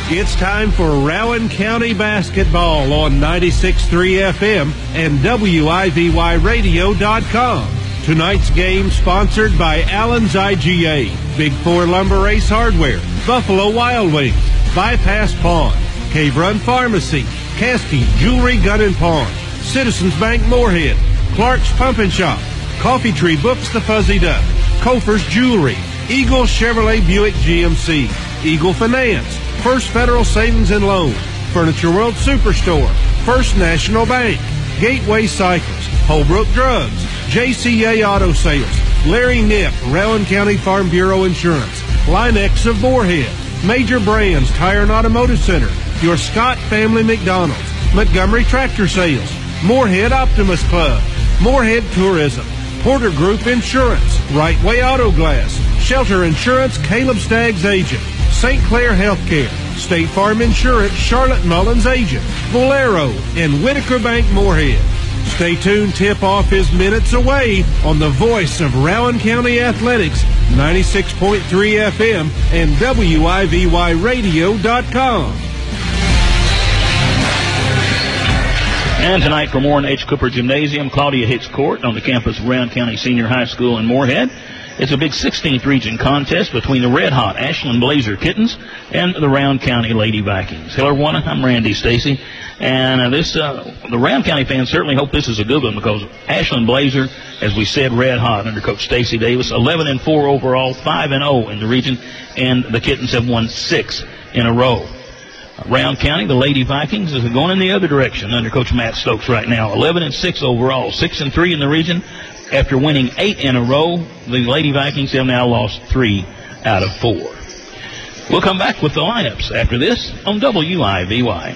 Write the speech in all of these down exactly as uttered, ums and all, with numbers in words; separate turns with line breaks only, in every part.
It's time for Rowan County basketball on ninety-six point three F M and W I V Y radio dot com. Tonight's game sponsored by Allen's I G A, Big Four Lumber Ace Hardware, Buffalo Wild Wings, Bypass Pawn, Cave Run Pharmacy, Caskey Jewelry Gun and Pawn, Citizens Bank Moorhead, Clark's Pump and Shop, Coffee Tree Books The Fuzzy Duck, Kofer's Jewelry, Eagle Chevrolet Buick G M C, Eagle Finance, First Federal Savings and Loan, Furniture World Superstore, First National Bank, Gateway Cycles, Holbrook Drugs, J C A Auto Sales, Larry Nip, Rowan County Farm Bureau Insurance, Linex of Moorhead, Major Brands Tire and Automotive Center, your Scott Family McDonald's, Montgomery Tractor Sales, Moorhead Optimus Club, Moorhead Tourism, Porter Group Insurance, Right Way Auto Glass, Shelter Insurance, Caleb Staggs Agent, Saint Clair Healthcare, State Farm Insurance, Charlotte Mullins Agent, Valero, and Whitaker Bank Moorhead. Stay tuned, tip-off is minutes away on the voice of Rowan County Athletics, ninety-six point three F M and W I V Y radio dot com.
And tonight for Warren H. Cooper Gymnasium, Claudia Hicks Court on the campus of Rowan County Senior High School in Moorhead. It's a big sixteenth region contest between the red-hot Ashland Blazer Kittens and the Rowan County Lady Vikings. Hello, everyone. I'm Randy Stacy. And uh, this, uh, the Rowan County fans certainly hope this is a good one because Ashland Blazer, as we said, red-hot under Coach Stacy Davis, eleven and four overall, five and oh in the region, and the Kittens have won six in a row. Rowan County, the Lady Vikings, is going in the other direction under Coach Matt Stokes right now, eleven and six overall, six and three in the region. After winning eight in a row, the Lady Vikings have now lost three out of four. We'll come back with the lineups after this on W I V Y.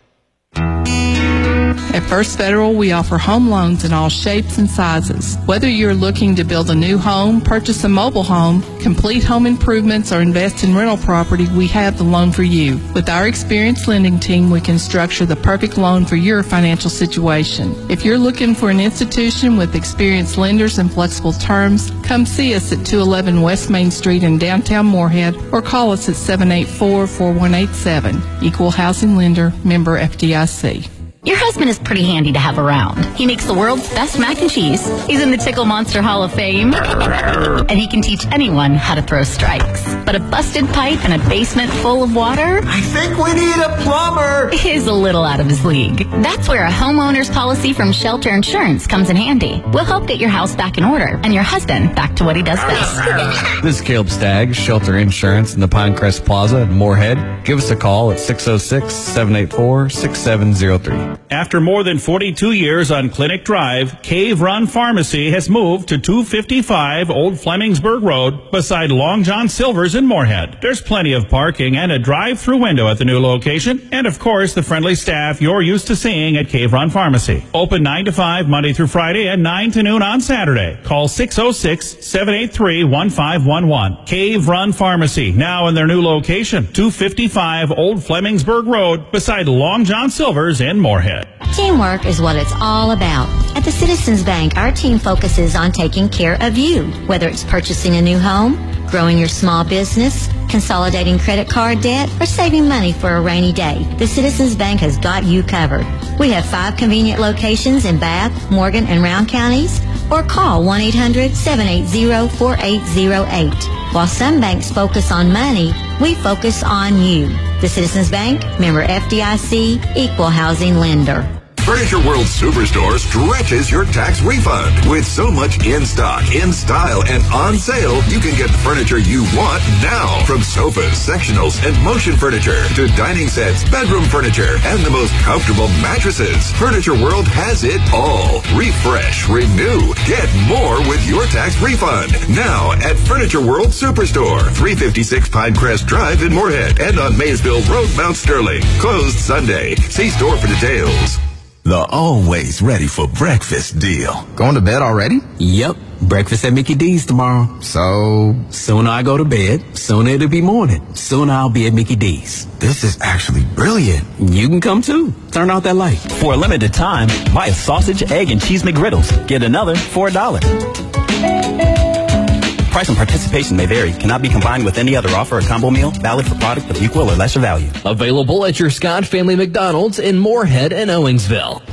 At First Federal, we offer home loans in all shapes and sizes. Whether you're looking to build a new home, purchase a mobile home, complete home improvements, or invest in rental property, we have the loan for you. With our experienced lending team, we can structure the perfect loan for your financial situation. If you're looking for an institution with experienced lenders and flexible terms, come see us at two eleven West Main Street in downtown Moorhead or call us at seven eight four, four one eight seven. Equal Housing Lender, member F D I C.
Your husband is pretty handy to have around. He makes the world's best mac and cheese. He's in the Tickle Monster Hall of Fame. And he can teach anyone how to throw strikes. But a busted pipe and a basement full of water?
I think we need a plumber!
Is a little out of his league. That's where a homeowner's policy from Shelter Insurance comes in handy. We'll help get your house back in order and your husband back to what he does best.
This is Caleb Staggs, Shelter Insurance in the Pinecrest Plaza in Moorhead. Give us a call at six oh six, seven eight four, six seven oh three.
After more than forty-two years on Clinic Drive, Cave Run Pharmacy has moved to two fifty-five Old Flemingsburg Road beside Long John Silver's in Moorhead. There's plenty of parking and a drive-through window at the new location, and of course the friendly staff you're used to seeing at Cave Run Pharmacy. Open nine to five Monday through Friday and nine to noon on Saturday. Call six oh six, seven eight three, one five one one. Cave Run Pharmacy, now in their new location, two fifty-five Old Flemingsburg Road beside Long John Silver's in Moorhead.
Teamwork is what it's all about. At the Citizens Bank, our team focuses on taking care of you, whether it's purchasing a new home, growing your small business, consolidating credit card debt, or saving money for a rainy day. The Citizens Bank has got you covered. We have five convenient locations in Bath, Morgan, and Rowan counties, or call one eight hundred, seven eight zero, four eight zero eight. While some banks focus on money, we focus on you. The Citizens Bank, member F D I C, equal housing lender.
Furniture World Superstore stretches your tax refund. With so much in stock, in style, and on sale, you can get the furniture you want now. From sofas, sectionals, and motion furniture to dining sets, bedroom furniture, and the most comfortable mattresses. Furniture World has it all. Refresh, renew, get more with your tax refund. Now at Furniture World Superstore, three fifty-six Pinecrest Drive in Moorhead and on Maysville Road, Mount Sterling. Closed Sunday. See store for details.
The always ready for breakfast deal.
Going to bed already?
Yep. Breakfast at Mickey D's tomorrow.
So?
Sooner I go to bed, sooner it'll be morning. Sooner I'll be at Mickey D's.
This is actually brilliant.
You can come too. Turn out that light.
For a limited time, buy a sausage, egg, and cheese McGriddles. Get another for a dollar. Price and participation may vary. Cannot be combined with any other offer or combo meal. Valid for product of equal or lesser value.
Available at your Scott Family McDonald's in Moorhead and Owensville.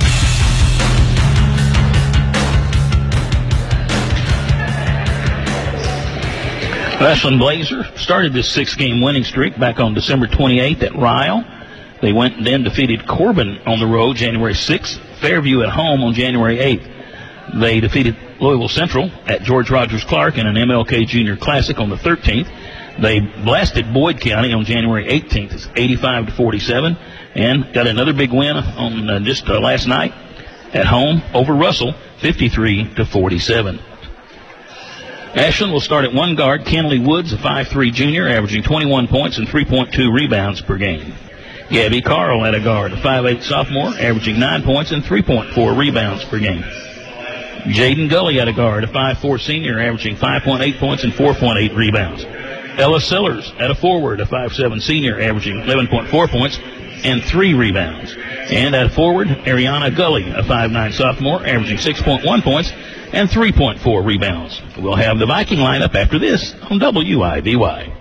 Ashland Blazer started this six-game winning streak back on December twenty-eighth at Ryle. They went and then defeated Corbin on the road January sixth, Fairview at home on January eighth. They defeated Louisville Central at George Rogers Clark in an M L K Junior Classic on the thirteenth. They blasted Boyd County on January eighteenth. It's eighty-five to forty-seven, and got another big win on uh, just uh, last night at home over Russell, fifty-three to forty-seven. Ashland will start at one guard. Kenley Woods, a five three junior, averaging twenty-one points and three point two rebounds per game. Gabby Carl at a guard, a five eight sophomore, averaging nine points and three point four rebounds per game. Jaden Gully at a guard, a five four senior, averaging five point eight points and four point eight rebounds. Ella Sellers at a forward, a five seven senior, averaging eleven point four points and three rebounds. And at forward, Ariana Gully, a five nine sophomore, averaging six point one points and three point four rebounds. We'll have the Viking lineup after this on W I V Y.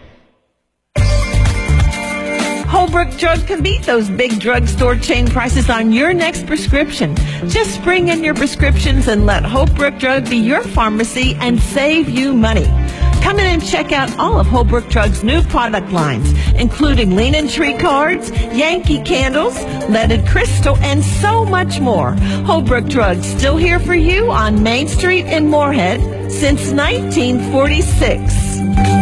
Holbrook Drug can beat those big drugstore chain prices on your next prescription. Just bring in your prescriptions and let Holbrook Drug be your pharmacy and save you money. Come in and check out all of Holbrook Drug's new product lines, including Lean and Tree cards, Yankee candles, leaded crystal, and so much more. Holbrook Drug, still here for you on Main Street in Moorhead since nineteen forty-six.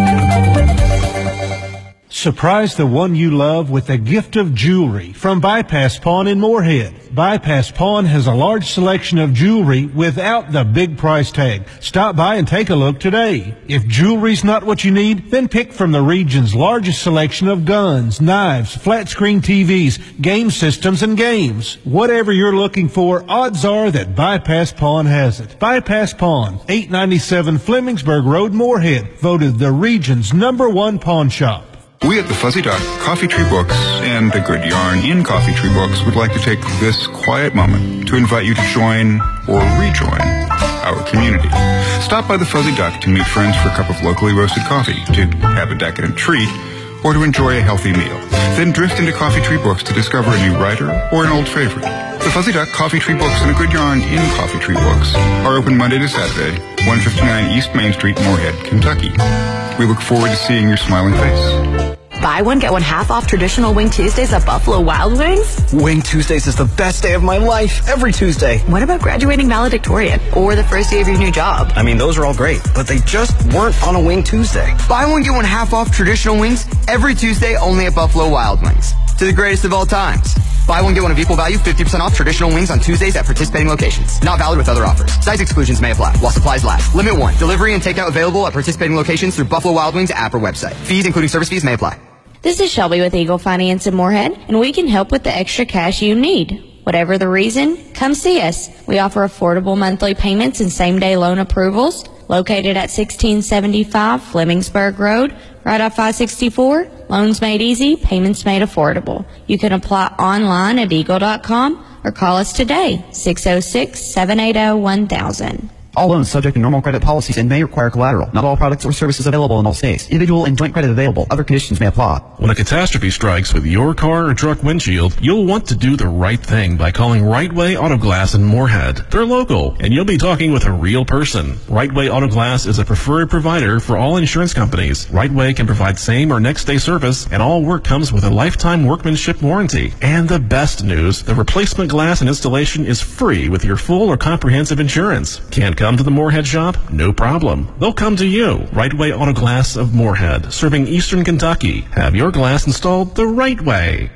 Surprise the one you love with a gift of jewelry from Bypass Pawn in Moorhead. Bypass Pawn has a large selection of jewelry without the big price tag. Stop by and take a look today. If jewelry's not what you need, then pick from the region's largest selection of guns, knives, flat screen T Vs, game systems, and games. Whatever you're looking for, odds are that Bypass Pawn has it. Bypass Pawn, eight ninety-seven Flemingsburg Road, Moorhead, voted the region's number one pawn shop.
We at the Fuzzy Duck, Coffee Tree Books, and The Good Yarn in Coffee Tree Books would like to take this quiet moment to invite you to join or rejoin our community. Stop by the Fuzzy Duck to meet friends for a cup of locally roasted coffee, to have a decadent treat, or to enjoy a healthy meal. Then drift into Coffee Tree Books to discover a new writer or an old favorite. The Fuzzy Duck, Coffee Tree Books, and A Good Yarn in Coffee Tree Books are open Monday to Saturday, one fifty-nine East Main Street, Moorhead, Kentucky. We look forward to seeing your smiling face.
Buy one, get one half off traditional Wing Tuesdays at Buffalo Wild Wings?
Wing Tuesdays is the best day of my life, every Tuesday.
What about graduating valedictorian or the first day of your new job?
I mean, those are all great, but they just weren't on a Wing Tuesday.
Buy one, get one half off traditional wings every Tuesday only at Buffalo Wild Wings. To the greatest of all times. Buy one, get one of equal value, fifty percent off traditional wings on Tuesdays at participating locations. Not valid with other offers. Size exclusions may apply while supplies last. Limit one. Delivery and takeout available at participating locations through Buffalo Wild Wings app or website. Fees, including service fees, may apply.
This is Shelby with Eagle Finance in Moorhead, and we can help with the extra cash you need. Whatever the reason, come see us. We offer affordable monthly payments and same-day loan approvals. Located at sixteen seventy-five Flemingsburg Road, right off five sixty-four. Loans made easy, payments made affordable. You can apply online at eagle dot com or call us today, six oh six, seven eight oh, one thousand.
All loans subject to normal credit policies and may require collateral. Not all products or services available in all states. Individual and joint credit available. Other conditions may apply.
When a catastrophe strikes with your car or truck windshield, you'll want to do the right thing by calling Right Way Auto Glass in Moorhead. They're local, and you'll be talking with a real person. Right Way Auto Glass is a preferred provider for all insurance companies. Right Way can provide same or next day service, and all work comes with a lifetime workmanship warranty. And the best news, the replacement glass and installation is free with your full or comprehensive insurance. Can't come to the Moorhead shop? No problem. They'll come to you. Right Way Auto Glass of Moorhead, serving Eastern Kentucky. Have your glass installed the right way.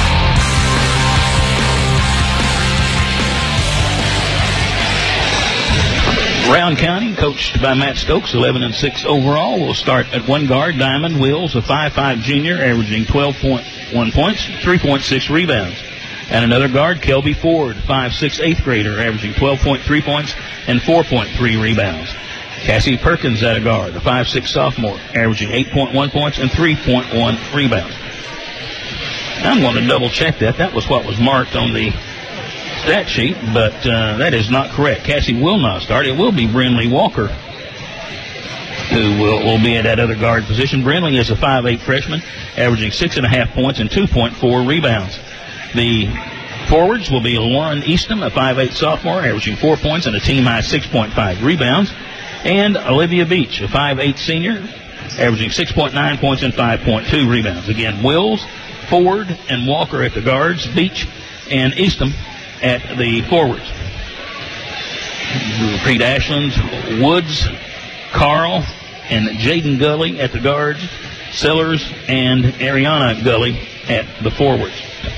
Brown County, coached by Matt Stokes, eleven and six overall, will start at one guard. Diamond Wills, a five five junior, averaging twelve point one points, three point six rebounds. And another guard, Kelby Ford, five six eighth grader, averaging twelve point three points and four point three rebounds. Cassie Perkins at a guard, a five six sophomore, averaging eight point one points and three point one rebounds. I'm going to double check that. That was what was marked on the stat sheet, but uh, that is not correct. Cassie will not start. It will be Brinley Walker. who will, will be at that other guard position. Brindley is a five eight freshman, averaging six and a half points and two point four rebounds. The forwards will be Lauren Easton, a five eight sophomore, averaging four points and a team-high six point five rebounds, and Olivia Beach, a five eight senior, averaging six point nine points and five point two rebounds. Again, Wills, Ford, and Walker at the guards, Beach and Easton at the forwards. Repeat, Ashland's Woods, Carl, and Jaden Gully at the guards, Sellers and Ariana Gully at the forwards.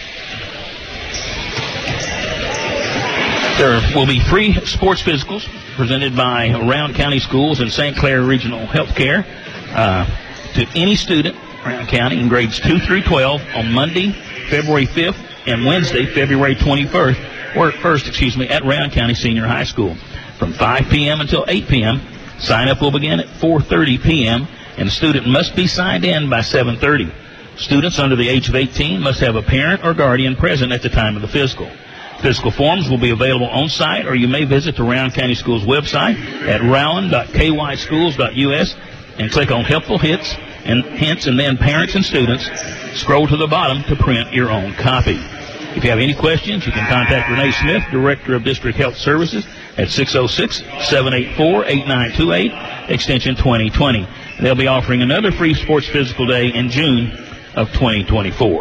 There will be free sports physicals presented by Round County Schools and Saint Clair Regional Healthcare uh, to any student, Round County, in grades two through twelve on Monday, February fifth, and Wednesday, February twenty-first, or first, excuse me, at Round County Senior High School from five p.m. until eight p.m. Sign-up will begin at four thirty p.m., and the student must be signed in by seven thirty. Students under the age of eighteen must have a parent or guardian present at the time of the physical. Physical forms will be available on site, or you may visit the Round County Schools website at rowan dot k y schools dot u s and click on Helpful Hits and Hints, and then Parents and Students. Scroll to the bottom to print your own copy. If you have any questions, you can contact Renee Smith, Director of District Health Services, at six oh six, seven eight four, eight nine two eight, extension twenty twenty. They'll be offering another free sports physical day in June of twenty twenty-four.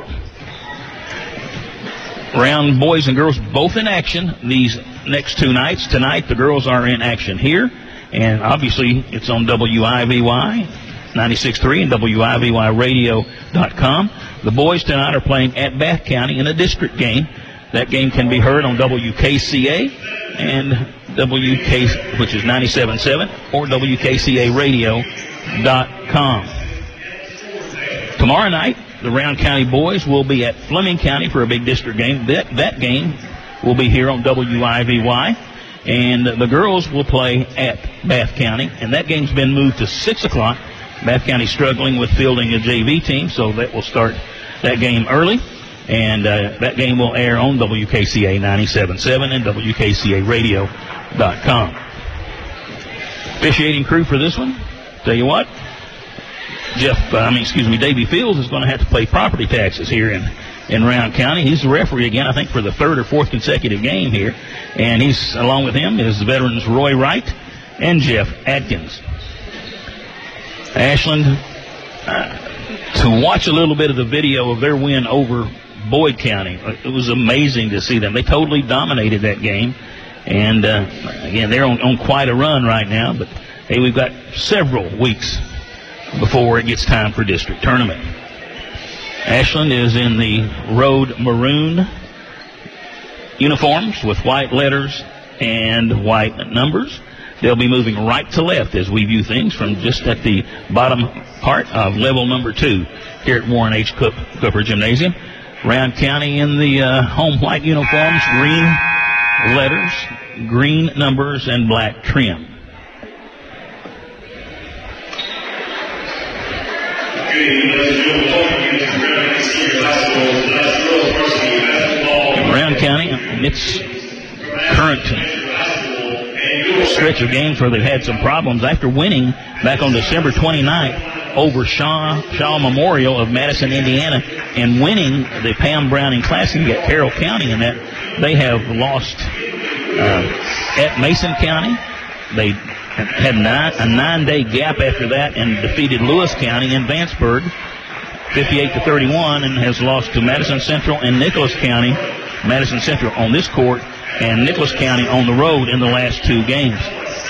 Round boys and girls both in action these next two nights. Tonight, the girls are in action here, and obviously it's on W I V Y ninety-six point three and W I V Y radio dot com. The boys tonight are playing at Bath County in a district game. That game can be heard on W K C A and W K, which is ninety-seven point seven, or W K C A radio dot com. Tomorrow night, the Round County boys will be at Fleming County for a big district game. That, that game will be here on W I V Y. And the girls will play at Bath County. And that game's been moved to six o'clock. Bath County struggling with fielding a J V team, so that will start that game early. And uh, that game will air on W K C A ninety-seven point seven and W K C A radio dot com. Officiating crew for this one, tell you what, Jeff, uh, I mean, excuse me, Davey Fields is going to have to pay property taxes here in, in Round County. He's the referee again, I think, for the third or fourth consecutive game here. And he's, along with him, is the veterans Roy Wright and Jeff Atkins. Ashland, uh, to watch a little bit of the video of their win over Boyd County, it was amazing to see them. They totally dominated that game. And, uh, again, they're on, on quite a run right now. But, hey, we've got several weeks before it gets time for district tournament. Ashland is in the road maroon uniforms with white letters and white numbers. They'll be moving right to left as we view things from just at the bottom part of level number two here at Warren H. Cooper Gymnasium. Round County in the uh, home white uniforms, green letters, green numbers, and black trim. Round County, in its current stretch of games where they've had some problems, after winning back on December twenty-ninth over Shaw, Shaw Memorial of Madison, Indiana, and winning the Pam Browning Classic at Carroll County, in that they have lost uh, at Mason County. They had nine, a nine-day gap after that and defeated Lewis County in Vanceburg fifty-eight to thirty-one, and has lost to Madison Central and Nicholas County. Madison Central on this court and Nicholas County on the road in the last two games.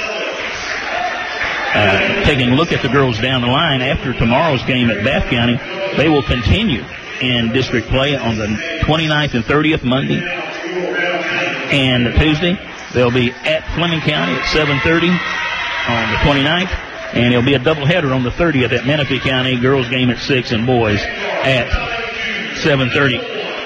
Uh, taking a look at the girls down the line, after tomorrow's game at Bath County, they will continue in district play on the twenty-ninth and thirtieth, Monday and Tuesday. They'll be at Fleming County at seven thirty on the twenty-ninth, and it'll be a doubleheader on the thirtieth at Menifee County, girls game at six and boys at seven thirty.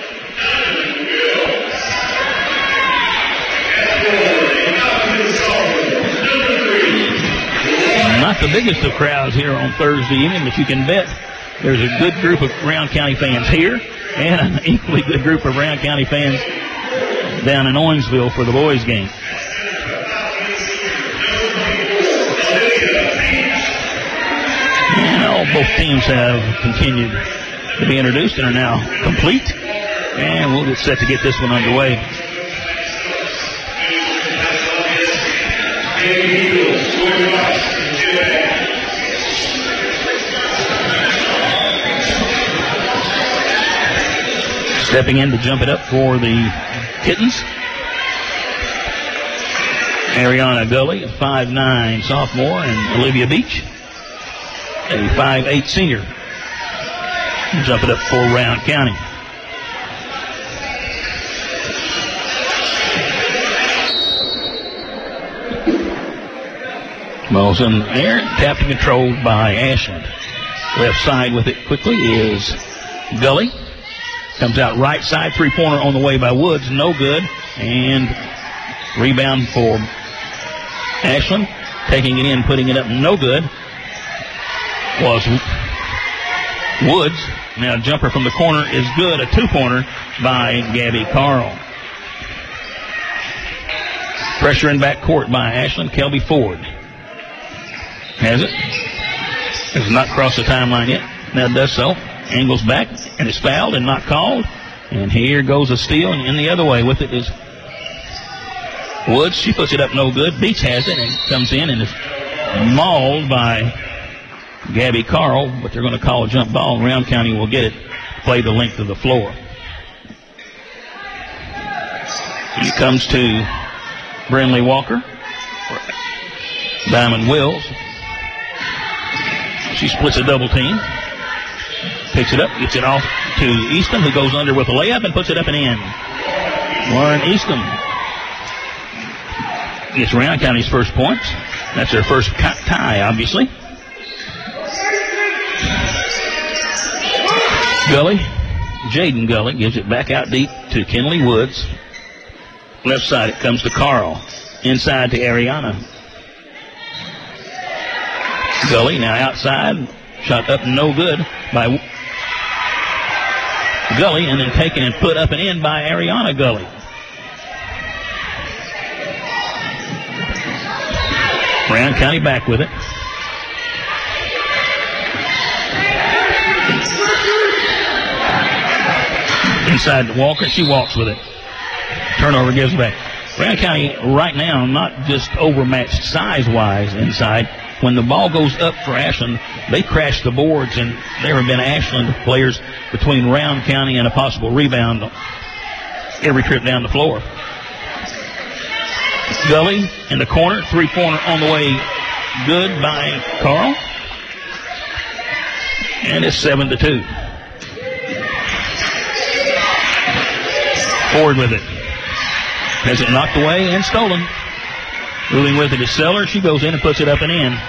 Not the biggest of crowds here on Thursday evening, but you can bet there's a good group of Round County fans here and an equally good group of Round County fans down in Owensville for the boys' game. And all both teams have continued to be introduced and are now complete. And we'll get set to get this one underway. Stepping in to jump it up for the Kittens, Ariana Gully, a five nine sophomore, and Olivia Beach, a five eight senior. Jump it up for Round County. Ball's in the air, tapped and controlled by Ashland. Left side with it quickly is Gully. Comes out right side, three-pointer on the way by Woods, no good. And rebound for Ashland. Taking it in, putting it up, no good. Was Woods. Now jumper from the corner is good. A two-pointer by Gabby Carl. Pressure in back court by Ashland. Kelby Ford has it. Has not crossed the timeline yet. Now does so. Angles back and is fouled and not called. And here goes a steal, and in the other way with it is Woods. She puts it up, no good. Beach has it and comes in and is mauled by Gabby Carl, but they're going to call a jump ball, and Round County will get it, play the length of the floor. He comes to Brinley Walker. Diamond Wills. She splits a double team. Picks it up, gets it off to Easton, who goes under with a layup and puts it up and in. Lauren Easton gets Round County's first points. That's their first tie, obviously. Gully, Jaden Gully gives it back out deep to Kinley Woods. Left side it comes to Carl. Inside to Ariana. Gully now outside. Shot up no good by Gully, and then taken and put up and in by Ariana Gully. Round County back with it. Inside to Walker. She walks with it. Turnover gives back. Round County right now not just overmatched size-wise inside. When the ball goes up for Ashland, they crash the boards, and there have been Ashland players between Round County and a possible rebound every trip down the floor. Gully in the corner, three-pointer on the way, good by Carl. And it's seven to two. Ford with it. Has it knocked away and stolen. Moving with it is Seller. She goes in and puts it up and in.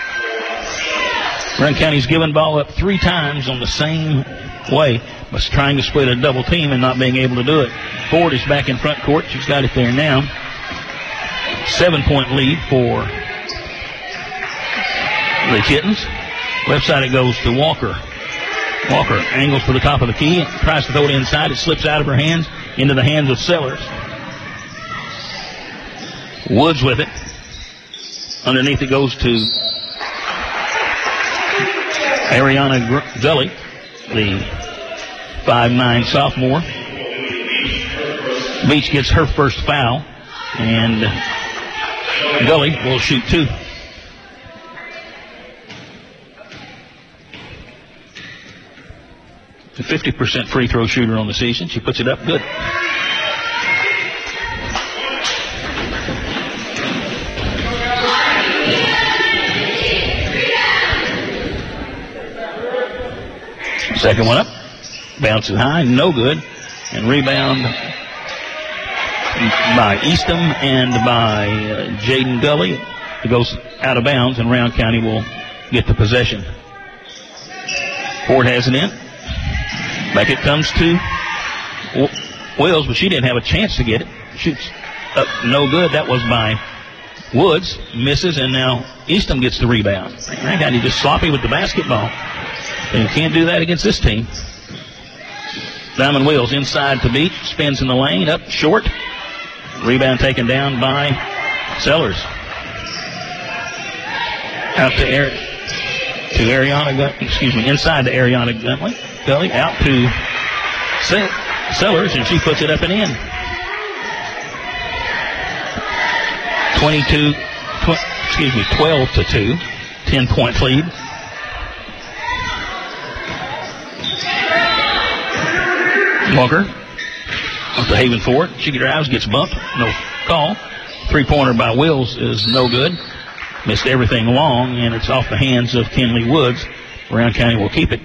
Round County's given ball up three times on the same way, but trying to split a double team and not being able to do it. Ford is back in front court. She's got it there now. Seven-point lead for the Kittens. Left side it goes to Walker. Walker angles for the top of the key, tries to throw it inside. It slips out of her hands into the hands of Sellers. Woods with it. Underneath it goes to Ariana Gully, the five nine sophomore. Beach gets her first foul, and Gully will shoot two. A fifty percent free throw shooter on the season. She puts it up good. Second one up. Bounces high, no good. And rebound by Eastham and by uh, Jaden Gully. It goes out of bounds, and Round County will get the possession. Ford has it in. Back it comes to Wills, but she didn't have a chance to get it. Shoots up, no good. That was by Woods. Misses, and now Eastham gets the rebound. Round County just sloppy with the basketball. And you can't do that against this team. Diamond Wills inside to Beach. Spins in the lane. Up short. Rebound taken down by Sellers. Out to Eric. to Ariana, Gun- excuse me, inside to Ariana Guntley. Gully out to Sellers, and she puts it up and in. twenty-two, tw- excuse me, twelve to two. ten point lead. Walker up to Haven Ford. She drives, gets bumped. No call. Three-pointer by Wills is no good. Missed everything long, and it's off the hands of Kinley Woods. Brown County will keep it.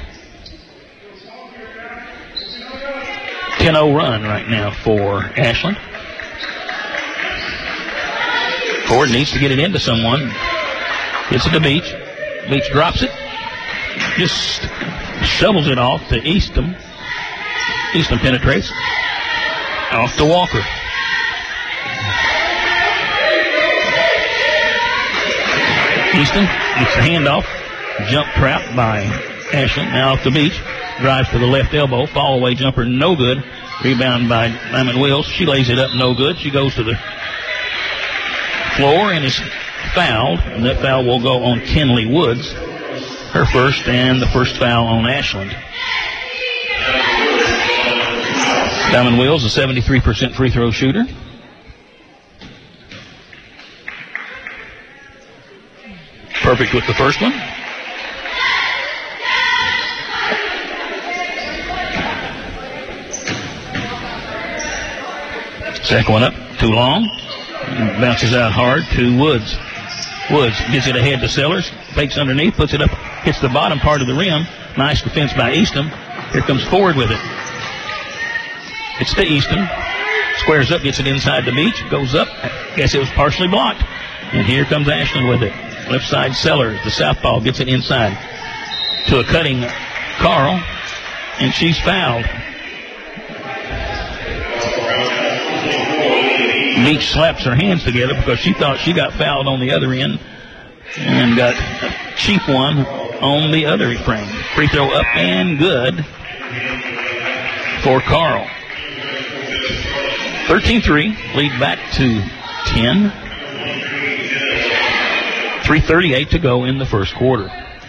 ten oh run right now for Ashland. Ford needs to get it into someone. Gets it to Beach. Beach drops it. Just shovels it off to Easton. Easton penetrates. Off to Walker. Easton gets the handoff. Jump trap by Ashland. Now off the Beach. Drives to the left elbow. Fall away jumper, no good. Rebound by Diamond Wills. She lays it up, no good. She goes to the floor and is fouled. And that foul will go on Kinley Woods. Her first, and the first foul on Ashland. Diamond Wills, a seventy-three percent free throw shooter. Perfect with the first one. Second one up, too long. Bounces out hard to Woods. Woods gets it ahead to Sellers. Fakes underneath, puts it up, hits the bottom part of the rim. Nice defense by Easton. Here comes Ford with it. It's to Easton. Squares up, gets it inside the Beach. Goes up. Guess it was partially blocked. And here comes Ashland with it. Left side Sellers. The southpaw gets it inside to a cutting Carl. And she's fouled. Beach slaps her hands together because she thought she got fouled on the other end and got a cheap one on the other frame. Free throw up and good for Carl. thirteen three, lead back to ten. three thirty-eight to go in the first quarter.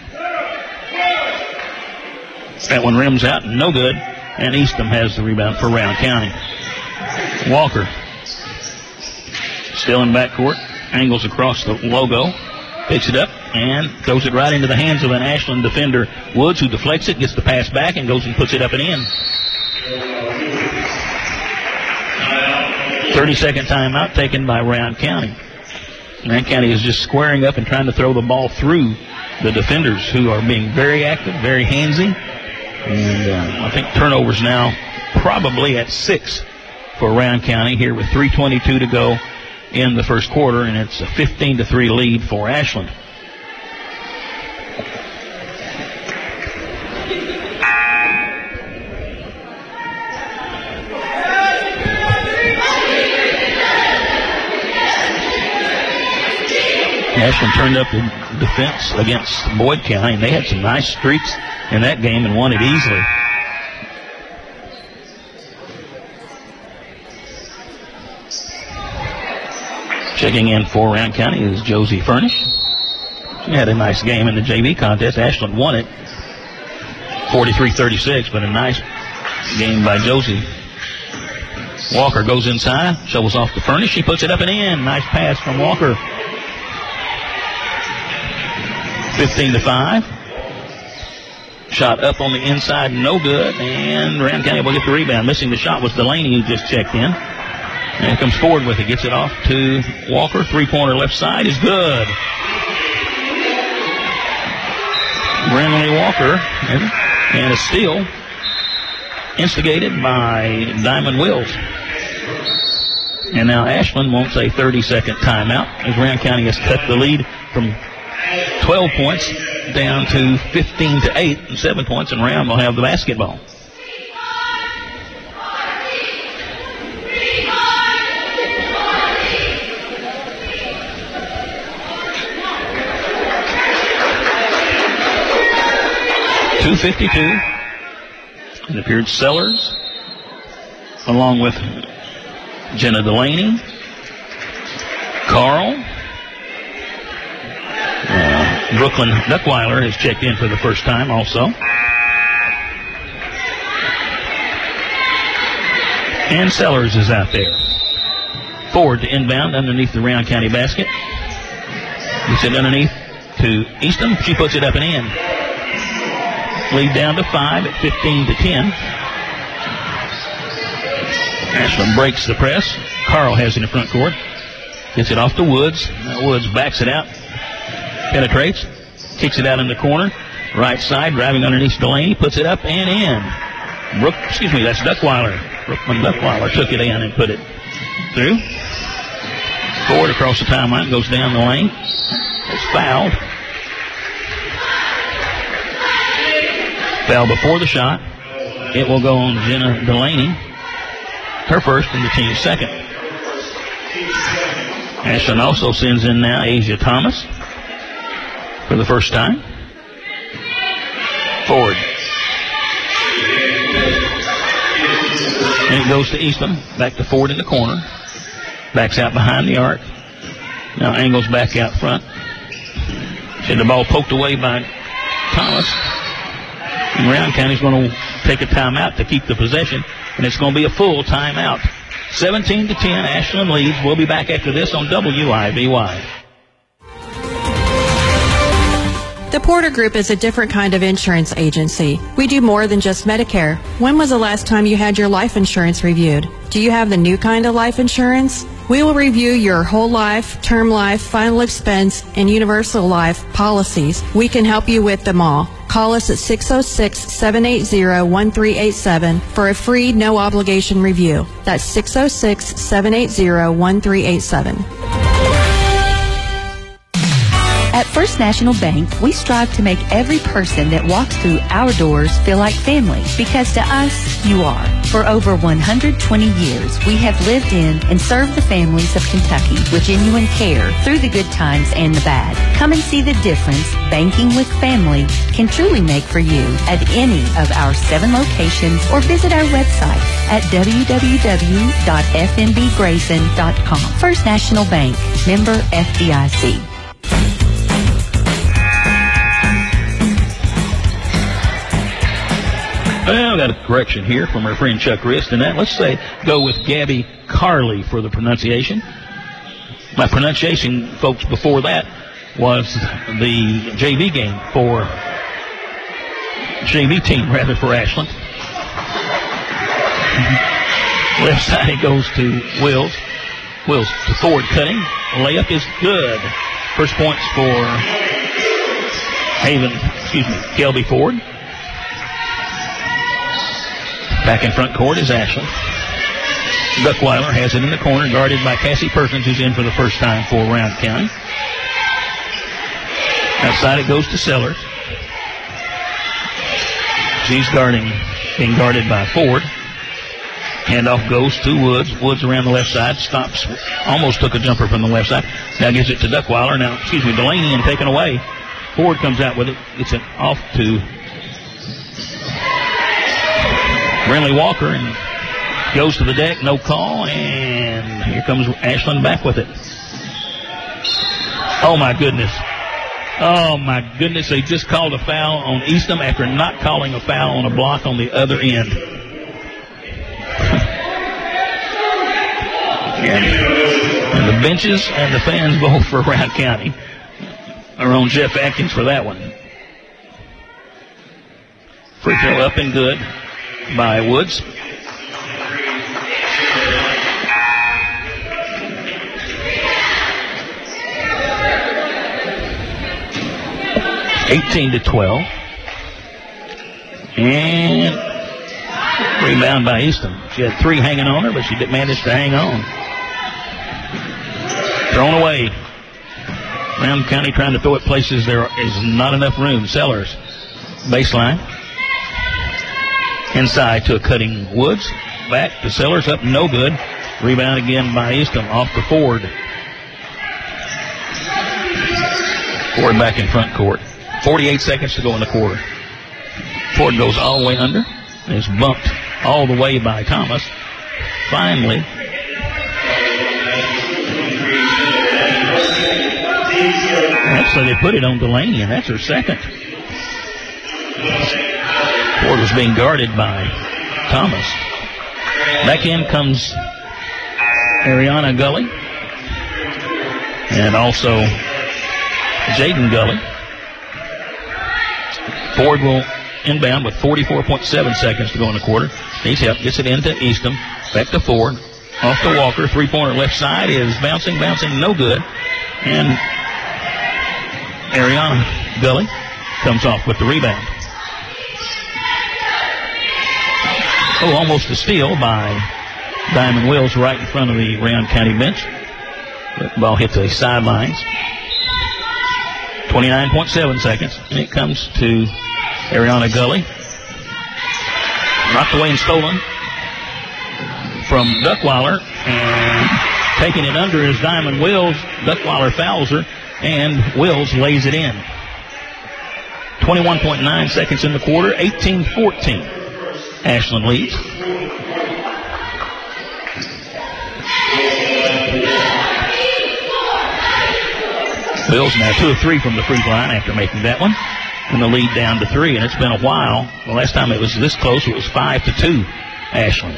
That one rims out, no good, and Eastham has the rebound for Round County. Walker still in backcourt, angles across the logo, picks it up, and throws it right into the hands of an Ashland defender, Woods, who deflects it, gets the pass back, and goes and puts it up and in. thirty-second timeout taken by Round County. Round County is just squaring up and trying to throw the ball through the defenders, who are being very active, very handsy. And uh, I think turnovers now probably at six for Round County here with three twenty-two to go in the first quarter, and it's a fifteen to three lead for Ashland. Ashland turned up the defense against Boyd County, and they had some nice streaks in that game and won it easily. Checking in for Round County is Josie Furnish. She had a nice game in the J V contest. Ashland won it forty-three thirty-six, but a nice game by Josie. Walker goes inside, shovels off to Furnish. She puts it up and in. Nice pass from Walker. fifteen to five. Shot up on the inside, no good, and Round County will get the rebound. Missing the shot was Delaney, who just checked in. And comes forward with it, gets it off to Walker. Three-pointer left side is good. Brinley Walker, and a steal instigated by Diamond Wills. And now Ashland wants a thirty-second timeout as Round County has cut the lead from twelve points down to fifteen to eight, and seven points, and Round will have the basketball. two fifty-two. It appeared Sellers, along with Jenna Delaney, Carl, uh, Brooklyn Duckweiler has checked in for the first time also. And Sellers is out there. Ford to inbound underneath the Round County basket. Gets it underneath to Easton. She puts it up and in. Lead down to five at fifteen to ten. Ashland breaks the press. Carl has it in front court. Gets it off to Woods. Now Woods backs it out. Penetrates. Kicks it out in the corner. Right side, driving underneath Delaney. Puts it up and in. Brook, excuse me, that's Duckweiler. Brooklyn Duckweiler took it in and put it through. Ford across the timeline, goes down the lane. It's fouled. Foul before the shot. It will go on Jenna Delaney. Her first and the team's second. Ashland also sends in now Asia Thomas for the first time. Ford. And it goes to Easton. Back to Ford in the corner. Backs out behind the arc. Now angles back out front. See the ball poked away by Thomas. And Round County's going to take a timeout to keep the possession. And it's going to be a full timeout. seventeen to ten, Ashland leads. We'll be back after this on W I V Y.
The Porter Group is a different kind of insurance agency. We do more than just Medicare. When was the last time you had your life insurance reviewed? Do you have the new kind of life insurance? We will review your whole life, term life, final expense, and universal life policies. We can help you with them all. Call us at six oh six, seven eight zero, one three eight seven for a free, no-obligation review. That's six oh six, seven eight zero, one three eight seven.
At First National Bank, we strive to make every person that walks through our doors feel like family, because to us, you are. For over one hundred twenty years, we have lived in and served the families of Kentucky with genuine care through the good times and the bad. Come and see the difference banking with family can truly make for you at any of our seven locations, or visit our website at w w w dot f n b grayson dot com. First National Bank, member F D I C.
Well, I got a correction here from our friend Chuck Rist, and that, let's say, go with Gabby Carley for the pronunciation. My pronunciation, folks, before that was the J V game for J V team, rather, for Ashland. Left side, it goes to Wills. Wills to Ford cutting. Layup is good. First points for Haven, excuse me, Kelby Ford. Back in front court is Ashland. Duckweiler has it in the corner, guarded by Cassie Perkins, who's in for the first time for Round County. Outside it goes to Sellers. She's guarding, being guarded by Ford. Handoff goes to Woods. Woods around the left side, stops, almost took a jumper from the left side. Now gives it to Duckweiler. Now, excuse me, Delaney, and taken away. Ford comes out with it, gets it off to Brinley Walker and goes to the deck, no call, and here comes Ashland back with it. Oh, my goodness. Oh, my goodness. They just called a foul on Eastham after not calling a foul on a block on the other end. and, and the benches and the fans both for Round County are on Jeff Atkins for that one. Free throw up and good by Woods. eighteen to twelve. And rebound by Easton. She had three hanging on her, but she did manage to hang on. Thrown away. Round County trying to throw it places there is not enough room. Sellers. Baseline. Inside to a cutting Woods. Back to Sellers, up no good. Rebound again by Easton, off to Ford. Ford back in front court. forty-eight seconds to go in the quarter. Ford goes all the way under. And is bumped all the way by Thomas. Finally. Actually, they put it on Delaney, and that's her second. Ford was being guarded by Thomas. Back in comes Ariana Gully. And also Jaden Gully. Ford will inbound with forty-four point seven seconds to go in the quarter. Needs help. Gets it into Eastham. Back to Ford. Off to Walker. Three-pointer left side is bouncing, bouncing, no good. And Ariana Gully comes off with the rebound. Oh, almost a steal by Diamond Wills right in front of the Round County bench. The ball hits the sidelines. twenty-nine point seven seconds. And it comes to Ariana Gully. Knocked away and stolen from Duckweiler. And taking it under is Diamond Wills. Duckweiler fouls her. And Wills lays it in. twenty-one point nine seconds in the quarter. eighteen fourteen. Ashland leads. Wills now two of three from the free throw line after making that one. And the lead down to three. And it's been a while. The last time it was this close, it was five to two. Ashland.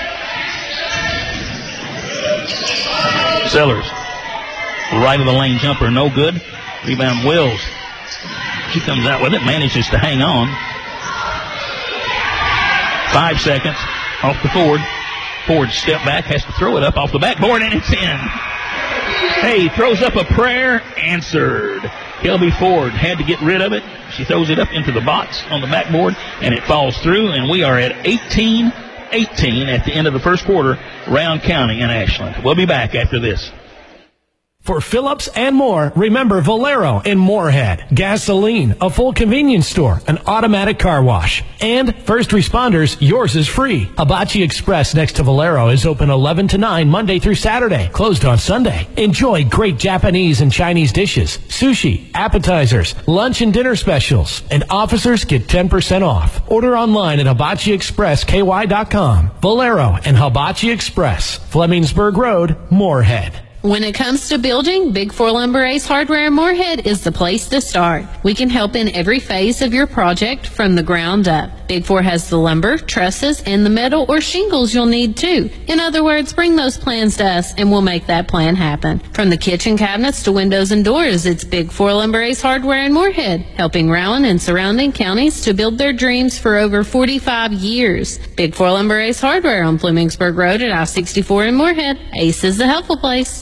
Sellers. Right of the lane jumper, no good. Rebound Wills. She comes out with it, manages to hang on. Five seconds off the Ford. Ford step back, has to throw it up off the backboard, and it's in. Hey, throws up a prayer, answered. Kelby Ford had to get rid of it. She throws it up into the box on the backboard, and it falls through, and we are at eighteen eighteen at the end of the first quarter, Round County and Ashland. We'll be back after this.
For Phillips and more, remember Valero in Moorhead. Gasoline, a full convenience store, an automatic car wash. And first responders, yours is free. Hibachi Express next to Valero is open eleven to nine Monday through Saturday, closed on Sunday. Enjoy great Japanese and Chinese dishes, sushi, appetizers, lunch and dinner specials. And officers get ten percent off. Order online at hibachi express k y dot com. Valero and Hibachi Express, Flemingsburg Road, Moorhead.
When it comes to building, Big Four Lumber Ace Hardware in Moorhead is the place to start. We can help in every phase of your project from the ground up. Big Four has the lumber, trusses, and the metal or shingles you'll need too. In other words, bring those plans to us and we'll make that plan happen. From the kitchen cabinets to windows and doors, it's Big Four Lumber Ace Hardware in Moorhead, helping Rowan and surrounding counties to build their dreams for over forty-five years. Big Four Lumber Ace Hardware on Flemingsburg Road at I sixty-four in Moorhead. Ace is the helpful place.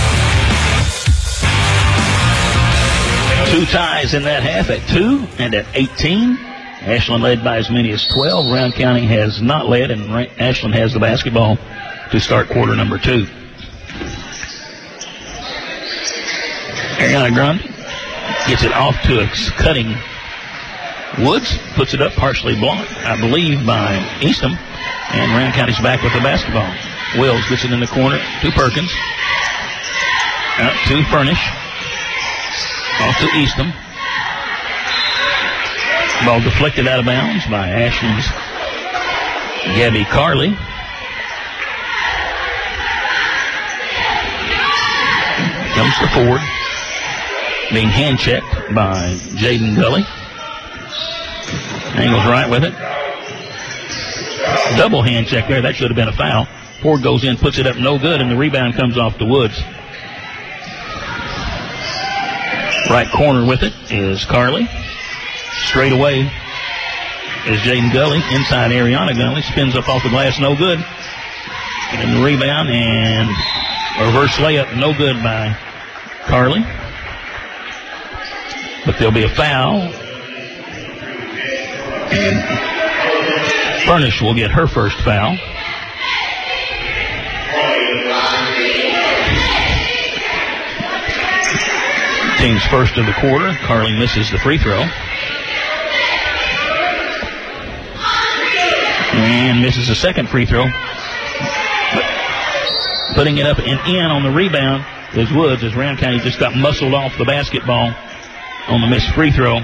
Two ties in that half at two and at eighteen. Ashland led by as many as twelve. Round County has not led, and Ashland has the basketball to start quarter number two. Ariana Grande gets it off to a cutting Woods, puts it up partially blocked, I believe, by Eastham, and Round County's back with the basketball. Wills gets it in the corner to Perkins. Out to Furnish. Off to Eastham. Ball deflected out of bounds by Ashland's Gabby Carley. Comes to Ford. Being hand checked by Jaden Gully. Angles right with it. Double hand check there. That should have been a foul. Ford goes in, puts it up, no good, and the rebound comes off to Woods. Right corner with it is Carley. Straight away is Jaden Gully. Inside Ariana Gully. Spins up off the glass, no good. And the rebound and a reverse layup, no good by Carley. But there'll be a foul. And Furnish will get her first foul. Team's first of the quarter. Carley misses the free throw. And misses the second free throw. But putting it up and in on the rebound is Woods, as Round County just got muscled off the basketball on the missed free throw.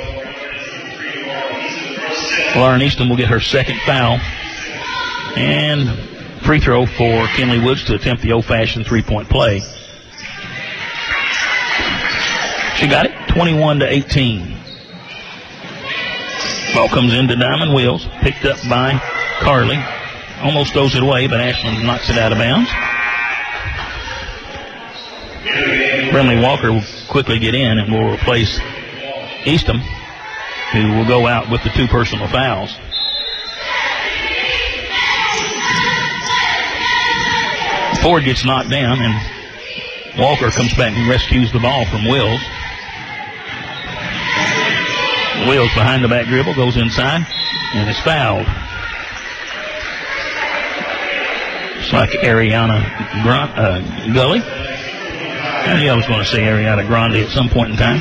Lauren Eastham will get her second foul. And free throw for Kinley Woods to attempt the old-fashioned three-point play. She got it, twenty-one to eighteen. Ball comes into Diamond Wheels, picked up by Carly. Almost throws it away, but Ashland knocks it out of bounds. Brimley Walker will quickly get in and will replace Eastham, who will go out with the two personal fouls. Ford gets knocked down, and Walker comes back and rescues the ball from Wills. Wills behind the back dribble, goes inside, and is fouled. It's like Ariana Grant, uh, Gully. I knew I was going to say Ariana Grande at some point in time.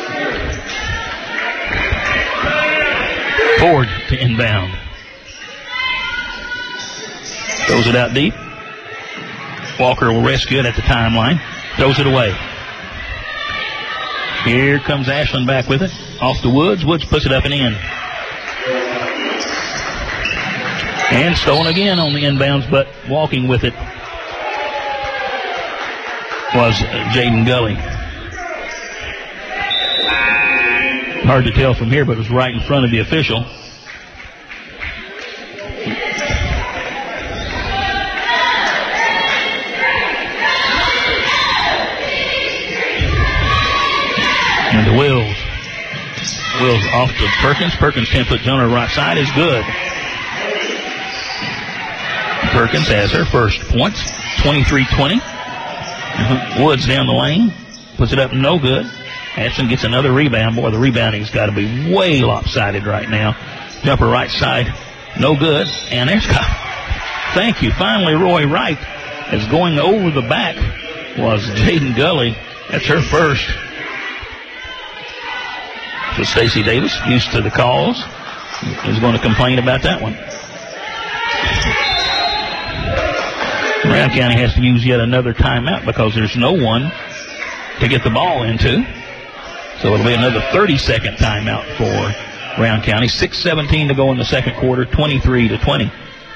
Ford to inbound. Throws it out deep. Walker will rescue it at the timeline. Throws it away. Here comes Ashland back with it. Off to Woods. Woods puts it up and in. And stolen again on the inbounds, but walking with it was Jaden Gully. Hard to tell from here, but it was right in front of the official. And the Wills. Wills off to Perkins. Perkins ten-foot jumper right side is good. Perkins has her first points, twenty-three twenty. Uh-huh. Woods down the lane, puts it up, no good. Ashton gets another rebound. Boy, the rebounding's got to be way lopsided right now. Jumper right side, no good. And there's got, thank you, finally Roy Wright is going over the back was Jaden Gully. That's her first. So Stacey Davis, used to the calls, is going to complain about that one. Brown County has to use yet another timeout because there's no one to get the ball into. So it'll be another thirty-second timeout for Brown County. six seventeen to go in the second quarter, twenty-three to twenty.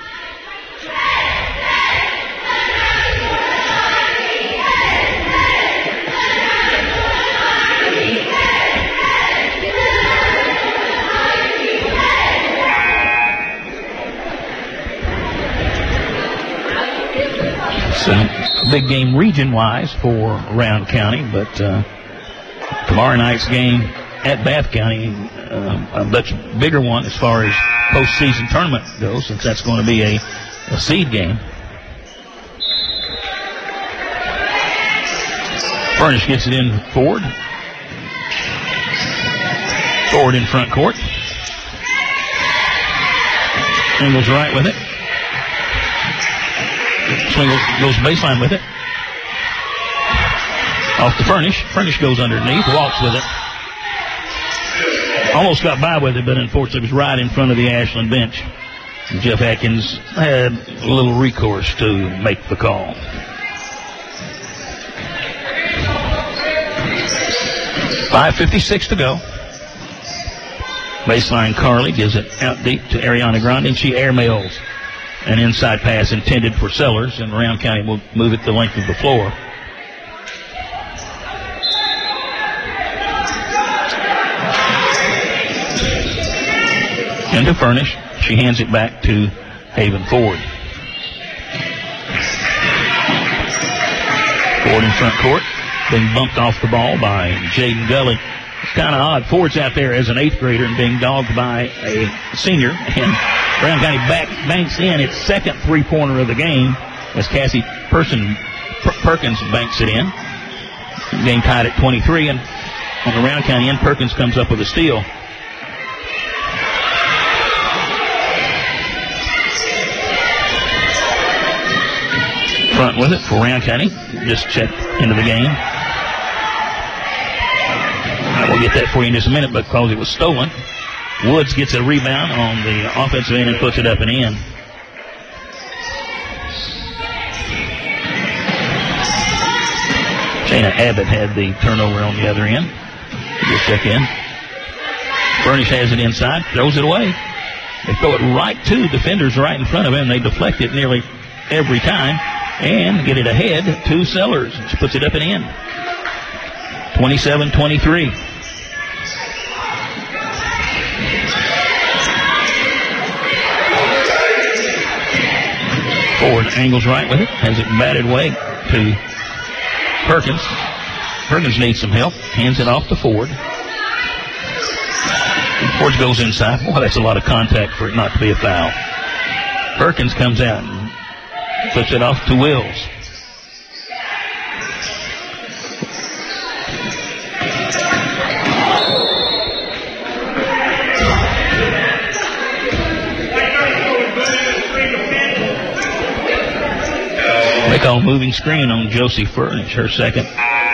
So a big game region-wise for Round County, but uh, tomorrow night's game at Bath County, uh, a much bigger one as far as postseason tournament goes, since that's going to be a, a seed game. Furnish gets it in Ford. Ford in front court. Swingles right with it. Swingles goes baseline with it. Off to Furnish. Furnish goes underneath, walks with it. Almost got by with it, but unfortunately was right in front of the Ashland bench. And Jeff Atkins had a little recourse to make the call. five fifty-six to go. Baseline Carly gives it out deep to Ariana Grande, and she airmails an inside pass intended for Sellers, and Round County will move it the length of the floor. Into Furnish. She hands it back to Haven Ford. Ford in front court, being bumped off the ball by Jaden Gully. It's kind of odd. Ford's out there as an eighth grader and being dogged by a senior, and Brown County back, banks in its second three-pointer of the game as Cassie Person, per, Perkins banks it in. Game tied at twenty-three, and on the Round County end, Perkins comes up with a steal. Front with it for Round County. Just checked into the game. I will get that for you in just a minute, but because it was stolen, Woods gets a rebound on the offensive end and puts it up and in. Shayna Abbott had the turnover on the other end. Just check in. Furnish has it inside, throws it away. They throw it right to defenders right in front of him. They deflect it nearly every time and get it ahead to Sellers. She puts it up and in. twenty-seven twenty-three. Ford angles right with it, has it batted way to Perkins. Perkins needs some help, hands it off to Ford. Ford goes inside. Boy, that's a lot of contact for it not to be a foul. Perkins comes out and puts it off to Wills. They call moving screen on Josie Furnish, her second.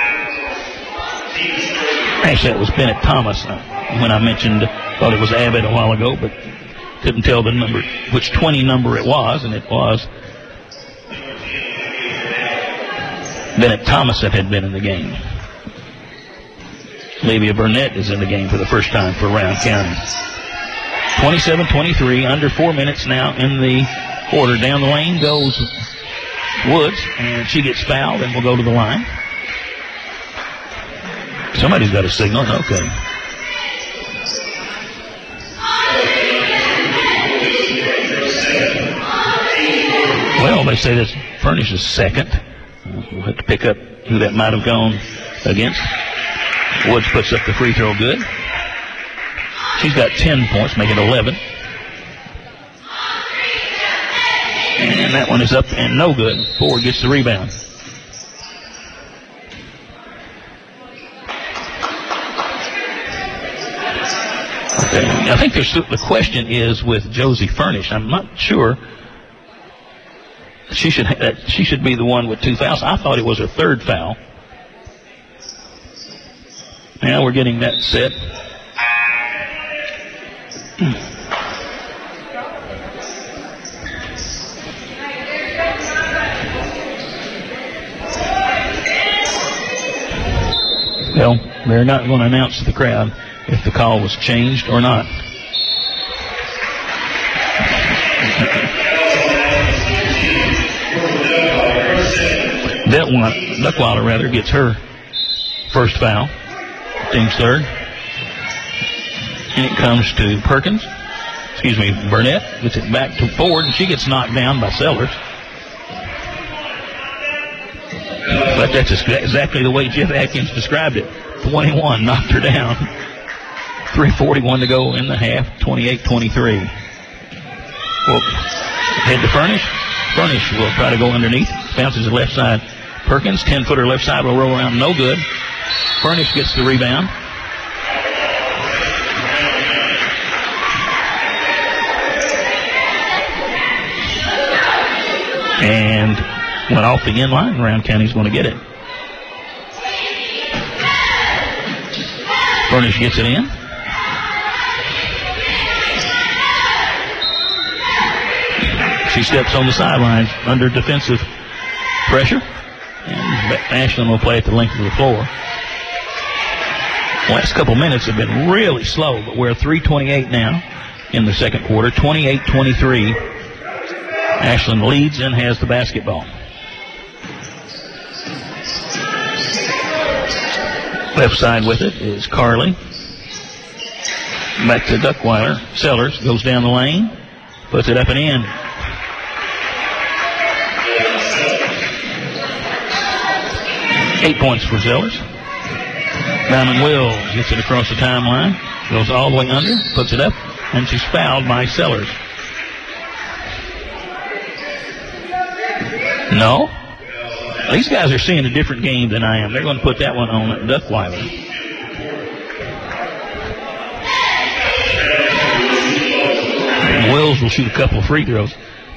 Actually, that was Bennett Thomas when I mentioned, thought it was Abbott a while ago, but couldn't tell the number, which twenty number it was, and it was Bennett Thomas that had been in the game. Olivia Burnett is in the game for the first time for Rowan County. twenty-seven twenty-three, under four minutes now in the quarter. Down the lane goes Woods, and she gets fouled and will go to the line. Somebody's got a signal. Okay. Well, they say this Furnish is second. We'll have to pick up who that might have gone against. Woods puts up the free throw good. She's got ten points, making eleven. And that one is up and no good. Ford gets the rebound. Okay. I think there's, the question is with Josie Furnish. I'm not sure. She should ha- she should be the one with two fouls. I thought it was her third foul. Now we're getting that set. Hmm. Well, they're not going to announce to the crowd if the call was changed or not. Duckweiler, rather, gets her first foul. Team's third. And it comes to Perkins. Excuse me, Burnett gets it back to Ford, and she gets knocked down by Sellers. But that's exactly the way Jeff Atkins described it. twenty-one knocked her down. three forty-one to go in the half. twenty-eight twenty-three. Well, head to Furnish. Furnish will try to go underneath. Bounces to left side. Perkins, ten-footer left side will roll around. No good. Furnish gets the rebound. And went off the end line. Rowan County's going to get it. Furnish gets it in. She steps on the sidelines under defensive pressure. And Ashland will play at the length of the floor. The last couple minutes have been really slow, but we're three twenty-eight now in the second quarter. twenty-eight twenty-three. Ashland leads and has the basketball. Left side with it is Carly. Back to Duckweiler. Sellers goes down the lane. Puts it up and in. Eight points for Sellers. Diamond Wills gets it across the timeline. Goes all the way under. Puts it up. And she's fouled by Sellers. No. These guys are seeing a different game than I am. They're going to put that one on Duckweiler. And Wills will shoot a couple of free throws.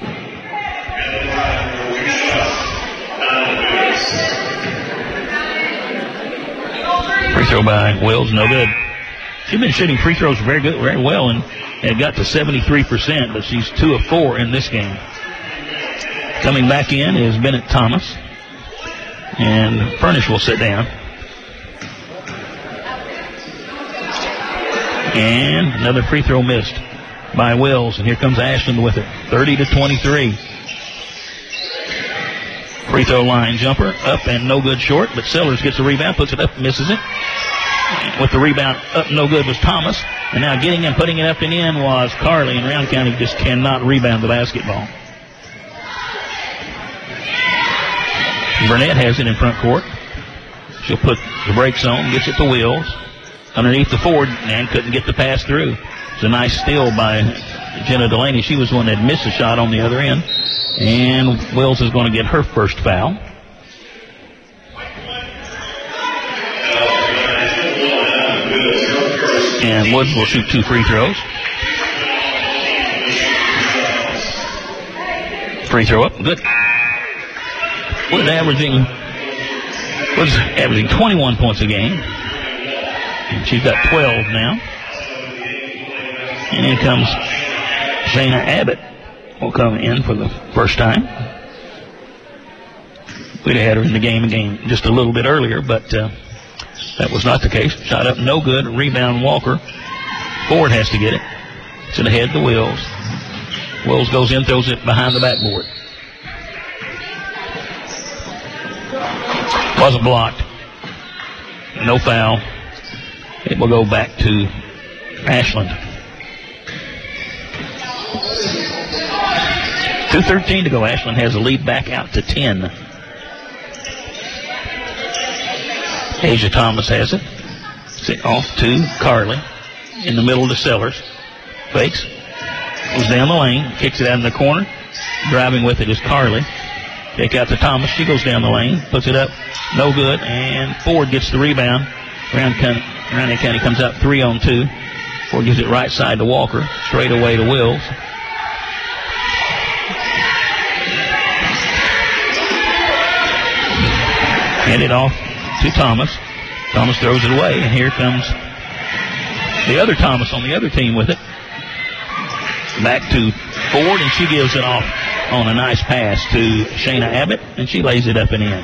Free throw by Wills, no good. She's been shooting free throws very good, very well, and it got to seventy-three percent, but she's two of four in this game. Coming back in is Bennett Thomas. And Furnish will sit down. And another free throw missed by Wills. And here comes Ashland with it. thirty to twenty-three. Free throw line jumper, up and no good short, but Sellers gets the rebound, puts it up, misses it. And with the rebound up, no good was Thomas. And now getting and putting it up and in was Carly, and Round County just cannot rebound the basketball. Burnett has it in front court. She'll put the brakes on, gets it to Wills. Underneath the Ford, and couldn't get the pass through. It's a nice steal by Jenna Delaney. She was the one that missed a shot on the other end. And Wills is going to get her first foul. And Woods will shoot two free throws. Free throw up, good. Woods averaging, Woods averaging twenty-one points a game. And she's got twelve now. And in comes Shayna Abbott. Will come in for the first time. We'd have had her in the game again just a little bit earlier, but uh, that was not the case. Shot up, no good. Rebound, Walker. Ford has to get it. It's in the head to Wills. Wills goes in, throws it behind the backboard. Wasn't blocked. No foul. It will go back to Ashland. two thirteen to go. Ashland has a lead back out to ten. Asia Thomas has it. It's off to Carly. In the middle to Sellers. Fakes. Goes down the lane. Kicks it out in the corner. Driving with it is Carly. Kick out to Thomas. She goes down the lane. Puts it up. No good. And Ford gets the rebound. Round County, Round County comes out three on two. Ford gives it right side to Walker. Straight away to Wills. Hand it off to Thomas. Thomas throws it away, and here comes the other Thomas on the other team with it. Back to Ford, and she gives it off on a nice pass to Shayna Abbott, and she lays it up and in.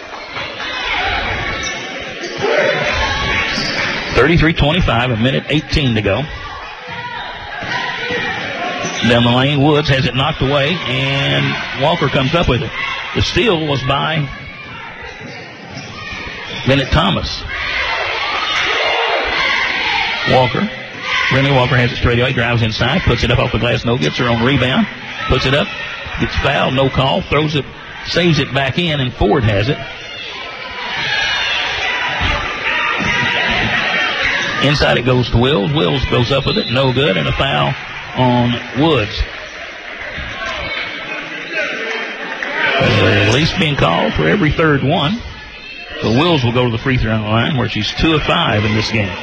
thirty-three twenty-five, a minute eighteen to go. Down the lane, Woods has it knocked away, and Walker comes up with it. The steal was by Bennett Thomas. Walker. Remy Walker has it straight away, drives inside, puts it up off the glass, no, gets her own rebound, puts it up, gets fouled, no call, throws it, saves it back in, and Ford has it. Inside it goes to Wills. Wills goes up with it, no good, and a foul on Woods. At least being called for every third one. So Wills will go to the free throw line where she's two of five in this game.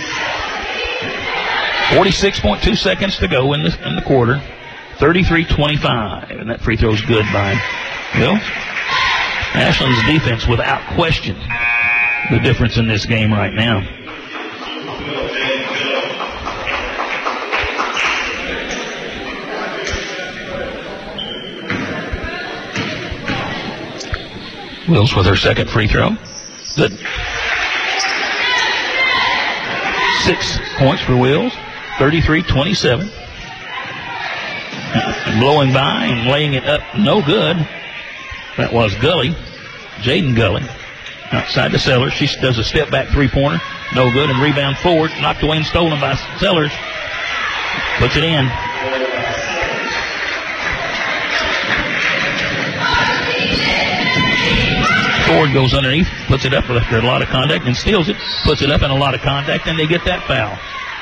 forty-six point two seconds to go in the, in the quarter. thirty-three twenty-five. And that free throw is good by Wills. Ashland's defense, without question, the difference in this game right now. Wills with her second free throw. Good. Six points for Wills. thirty-three twenty-seven. Blowing by and laying it up. No good. That was Gully. Jaden Gully. Outside the Sellers. She does a step back three-pointer. No good. And rebound forward. Knocked away and stolen by Sellers. Puts it in. Ford goes underneath, puts it up after a lot of contact, and steals it, puts it up in a lot of contact, and they get that foul.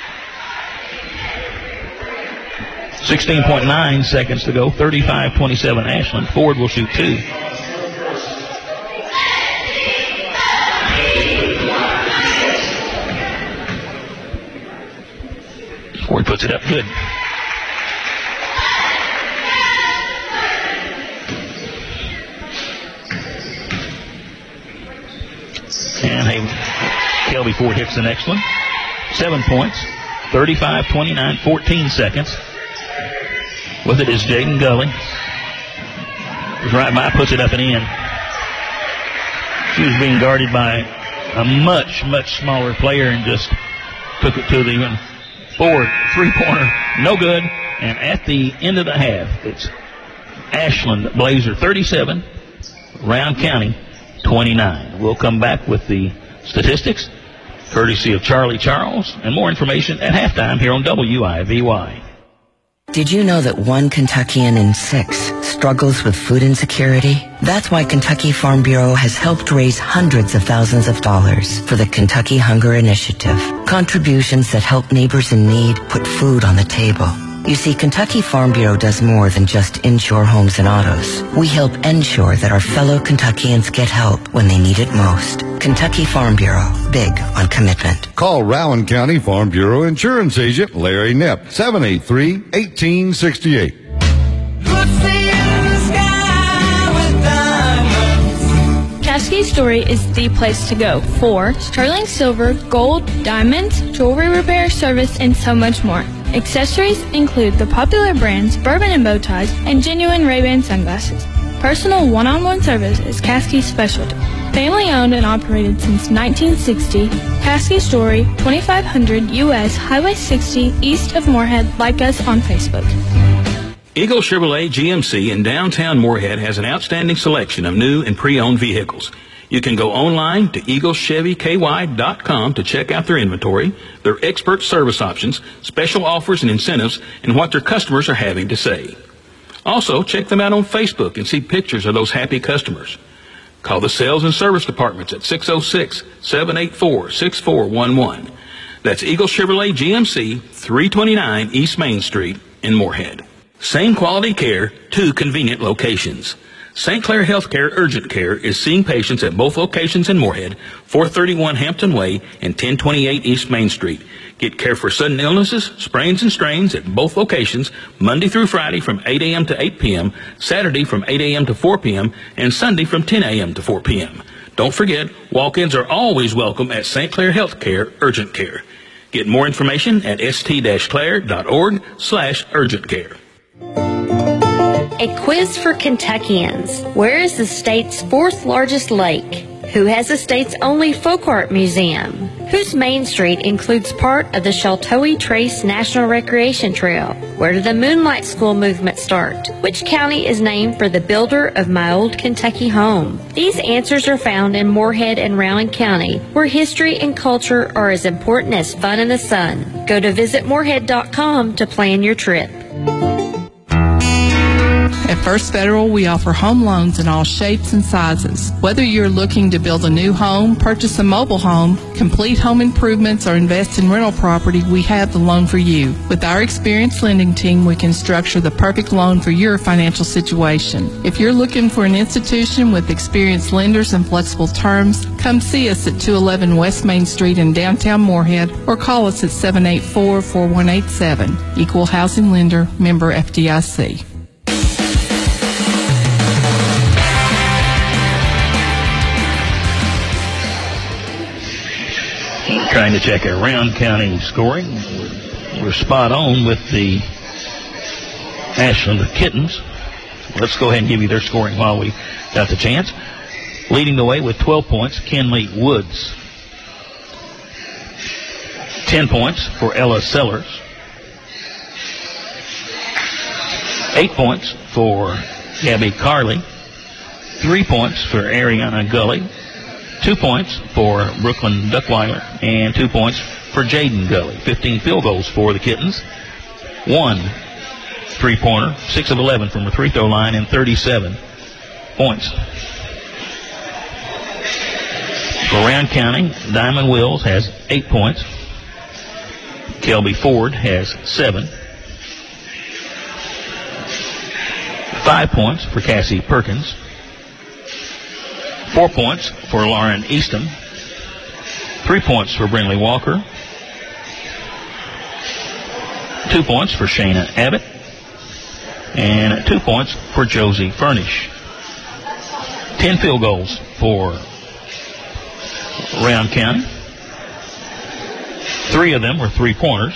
sixteen point nine seconds to go, thirty-five twenty-seven Ashland. Ford will shoot two. Ford puts it up good. And hey, Kelby Ford hits the next one. Seven points. thirty-five twenty-nine, fourteen seconds. With it is Jaden Gully. Goes right by, puts it up and in. She was being guarded by a much, much smaller player and just took it to the Ford. Three-pointer, no good. And at the end of the half, it's Ashland Blazer thirty-seven, Round County twenty-nine. We'll come back with the statistics, courtesy of Charlie Charles, and more information at halftime here on W I V Y.
Did you know that one Kentuckian in six struggles with food insecurity? That's why Kentucky Farm Bureau has helped raise hundreds of thousands of dollars for the Kentucky Hunger Initiative. Contributions that help neighbors in need put food on the table. You see, Kentucky Farm Bureau does more than just insure homes and autos. We help ensure that our fellow Kentuckians get help when they need it most. Kentucky Farm Bureau, big on commitment.
Call Rowan County Farm Bureau Insurance Agent Larry Knepp, seven eight three, one eight six eight.
Caskey Story is the place to go for sterling silver, gold, diamonds, jewelry repair, service, and so much more. Accessories include the popular brands Bourbon and Bow Ties and genuine Ray-Ban sunglasses. Personal one-on-one service is Caskey's specialty. Family owned and operated since nineteen sixty, Caskey Story, twenty-five hundred U S Highway sixty, east of Moorhead. Like us on Facebook.
Eagle Chevrolet G M C in downtown Moorhead has an outstanding selection of new and pre-owned vehicles. You can go online to eagle chevy k y dot com to check out their inventory, their expert service options, special offers and incentives, and what their customers are having to say. Also, check them out on Facebook and see pictures of those happy customers. Call the sales and service departments at six oh six, seven eight four, six four one one. That's Eagle Chevrolet G M C, three twenty-nine East Main Street in Moorhead. Same quality care, two convenient locations. Saint Clair Healthcare Urgent Care is seeing patients at both locations in Moorhead, four thirty-one Hampton Way and ten twenty-eight East Main Street. Get care for sudden illnesses, sprains and strains at both locations, Monday through Friday from eight a.m. to eight p.m., Saturday from eight a.m. to four p.m., and Sunday from ten a.m. to four p.m. Don't forget, walk-ins are always welcome at Saint Clair Healthcare Urgent Care. Get more information at st-clair.org slash urgent care.
A quiz for Kentuckians. Where is the state's fourth largest lake? Who has the state's only folk art museum? Whose Main Street includes part of the Sheltowee Trace National Recreation Trail? Where did the Moonlight School movement start? Which county is named for the builder of my old Kentucky home? These answers are found in Moorhead and Rowan County, where history and culture are as important as fun in the sun. Go to visit moorhead dot com to plan your trip.
At First Federal, we offer home loans in all shapes and sizes. Whether you're looking to build a new home, purchase a mobile home, complete home improvements, or invest in rental property, we have the loan for you. With our experienced lending team, we can structure the perfect loan for your financial situation. If you're looking for an institution with experienced lenders and flexible terms, come see us at two eleven West Main Street in downtown Moorhead or call us at seven eight four, four one eight seven. Equal Housing Lender, member F D I C.
Trying to check our Round County scoring. We're spot on with the Ashland Kittens. Let's go ahead and give you their scoring while we got the chance. Leading the way with twelve points, Kenley Woods. ten points for Ella Sellers. eight points for Gabby Carley. three points for Ariana Gully. Two points for Brooklyn Duckweiler, and two points for Jaden Gully. fifteen field goals for the Kittens. One three-pointer, six of eleven from the free throw line, and thirty-seven points. For Round County, Diamond Wills has eight points. Kelby Ford has seven. Five points for Cassie Perkins. Four points for Lauren Easton. Three points for Brinley Walker. Two points for Shayna Abbott. And two points for Josie Furnish. Ten field goals for Round County. Three of them were three-pointers.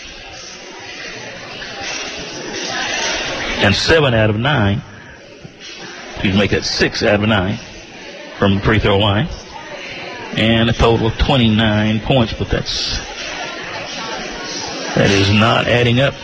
And seven out of nine, excuse me, make that six out of nine from the free throw line. And a total of twenty-nine points, but that's, that is not adding up.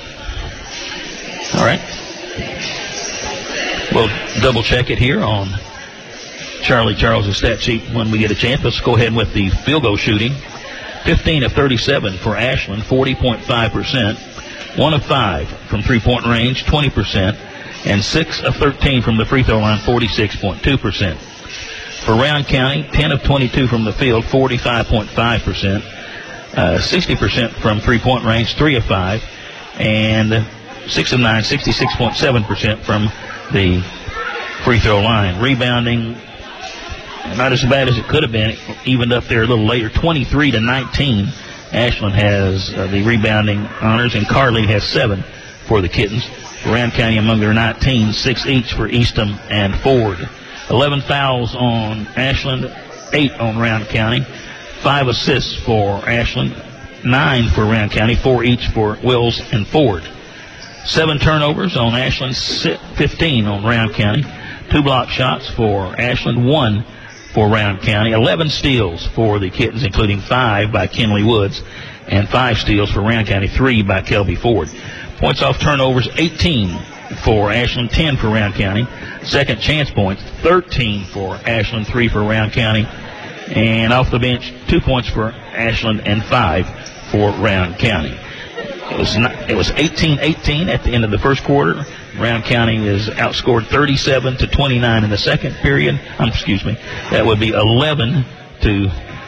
All right. We'll double check it here on Charlie Charles' stat sheet when we get a chance. Let's go ahead with the field goal shooting. fifteen of thirty-seven for Ashland, forty point five percent. one of five from three-point range, twenty percent. And six of thirteen from the free throw line, forty-six point two percent. For Rowan County, ten of twenty-two from the field, forty-five point five percent. Uh, sixty percent from three-point range, three of five. And six of nine, sixty-six point seven percent from the free throw line. Rebounding, not as bad as it could have been, evened up there a little later, twenty-three to nineteen. Ashland has uh, the rebounding honors, and Carly has seven for the Kittens. Rowan County among their nineteen, six each for Eastham and Ford. eleven fouls on Ashland, eight on Rowan County. Five assists for Ashland, nine for Rowan County, four each for Wills and Ford. Seven turnovers on Ashland, fifteen on Rowan County. Two block shots for Ashland, one for Rowan County. eleven steals for the Kittens, including five by Kenley Woods, and five steals for Rowan County, three by Kelby Ford. Points off turnovers, eighteen for Ashland, ten for Rowan County. Second chance points, thirteen for Ashland, three for Rowan County. And off the bench, two points for Ashland and five for Rowan County. It was not, it was eighteen eighteen at the end of the first quarter. Rowan County is outscored thirty-seven to twenty-nine in the second period. Um, excuse me. That would be eleven to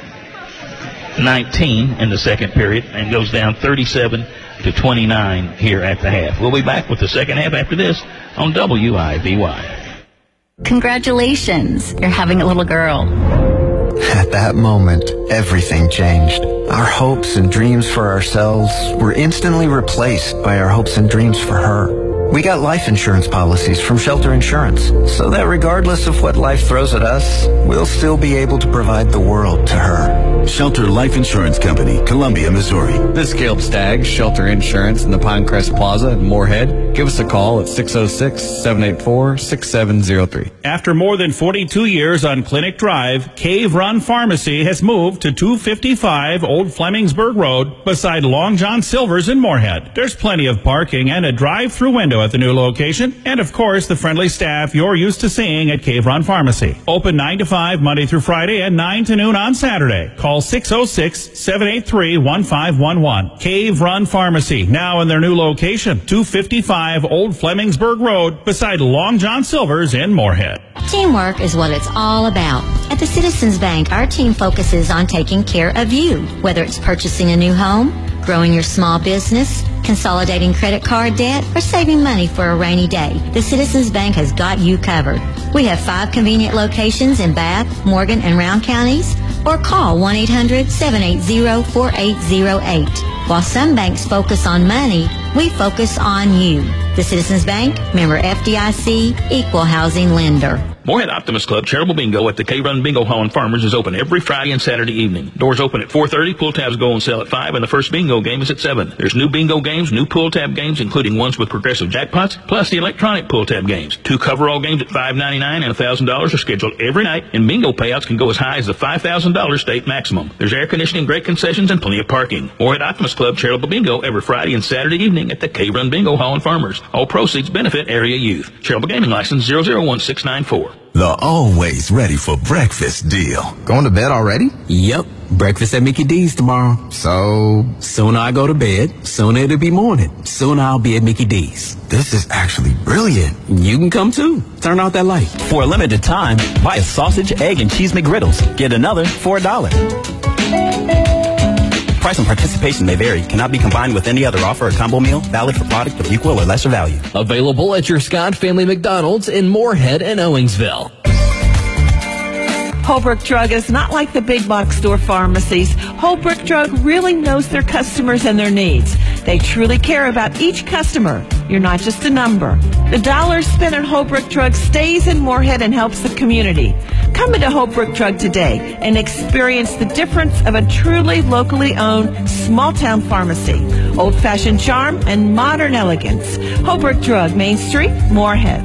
nineteen in the second period, and goes down thirty-seven to twenty-nine here at the half. We'll be back with the second half after this on W I V Y.
Congratulations, you're having a little girl.
At that moment, everything changed. Our hopes and dreams for ourselves were instantly replaced by our hopes and dreams for her. We got life insurance policies from Shelter Insurance, so that regardless of what life throws at us, we'll still be able to provide the world to her.
Shelter Life Insurance Company, Columbia, Missouri.
This is Caleb Staggs, Shelter Insurance in the Pinecrest Plaza in Moorhead. Give us a call at six oh six, seven eight four, six seven oh three.
After more than forty-two years on Clinic Drive, Cave Run Pharmacy has moved to two fifty-five Old Flemingsburg Road beside Long John Silver's in Moorhead. There's plenty of parking and a drive-through window at the new location, and of course the friendly staff you're used to seeing at Cave Run Pharmacy. Open nine to five Monday through Friday and nine to noon on Saturday. Call six oh six, seven eight three, one five one one. Cave Run Pharmacy, now in their new location, two fifty-five Old Flemingsburg Road beside Long John Silver's in Moorhead.
Teamwork is what it's all about. At the Citizens Bank, our team focuses on taking care of you, whether it's purchasing a new home, growing your small business, consolidating credit card debt, or saving money for a rainy day. The Citizens Bank has got you covered. We have five convenient locations in Bath, Morgan, and Rowan counties, or call one eight hundred, seven eight zero, four eight zero eight. While some banks focus on money, we focus on you. The Citizens Bank, member F D I C, equal housing lender.
Moorhead Optimist Club Charitable Bingo at the K-Run Bingo Hall and Farmers is open every Friday and Saturday evening. Doors open at four thirty, pull tabs go on sale at five, and the first bingo game is at seven. There's new bingo games, new pull tab games, including ones with progressive jackpots, plus the electronic pull tab games. Two coverall games at five ninety-nine and one thousand dollars are scheduled every night, and bingo payouts can go as high as the five thousand dollars state maximum. There's air conditioning, great concessions, and plenty of parking. Moorhead Optimist Club Charitable Bingo every Friday and Saturday evening at the K-Run Bingo Hall and Farmers. All proceeds benefit area youth. Charitable Gaming License zero zero one six nine four.
The always ready for breakfast deal.
Going to bed already? Yep. Breakfast at Mickey D's tomorrow. So? Sooner I go to bed, sooner it'll be morning. Sooner I'll be at Mickey D's.
This is actually brilliant.
You can come too. Turn out that light.
For a limited time, buy a sausage, egg, and cheese McGriddles. Get another for a dollar. Price and participation may vary. Cannot be combined with any other offer or combo meal. Valid for product of equal or lesser value.
Available at your Scott Family McDonald's in Moorhead and Owensville.
Holbrook Drug is not like the big box store pharmacies. Holbrook Drug really knows their customers and their needs. They truly care about each customer. You're not just a number. The dollars spent at Holbrook Drug stays in Moorhead and helps the community. Come into Holbrook Drug today and experience the difference of a truly locally owned small-town pharmacy. Old-fashioned charm and modern elegance. Holbrook Drug, Main Street, Moorhead.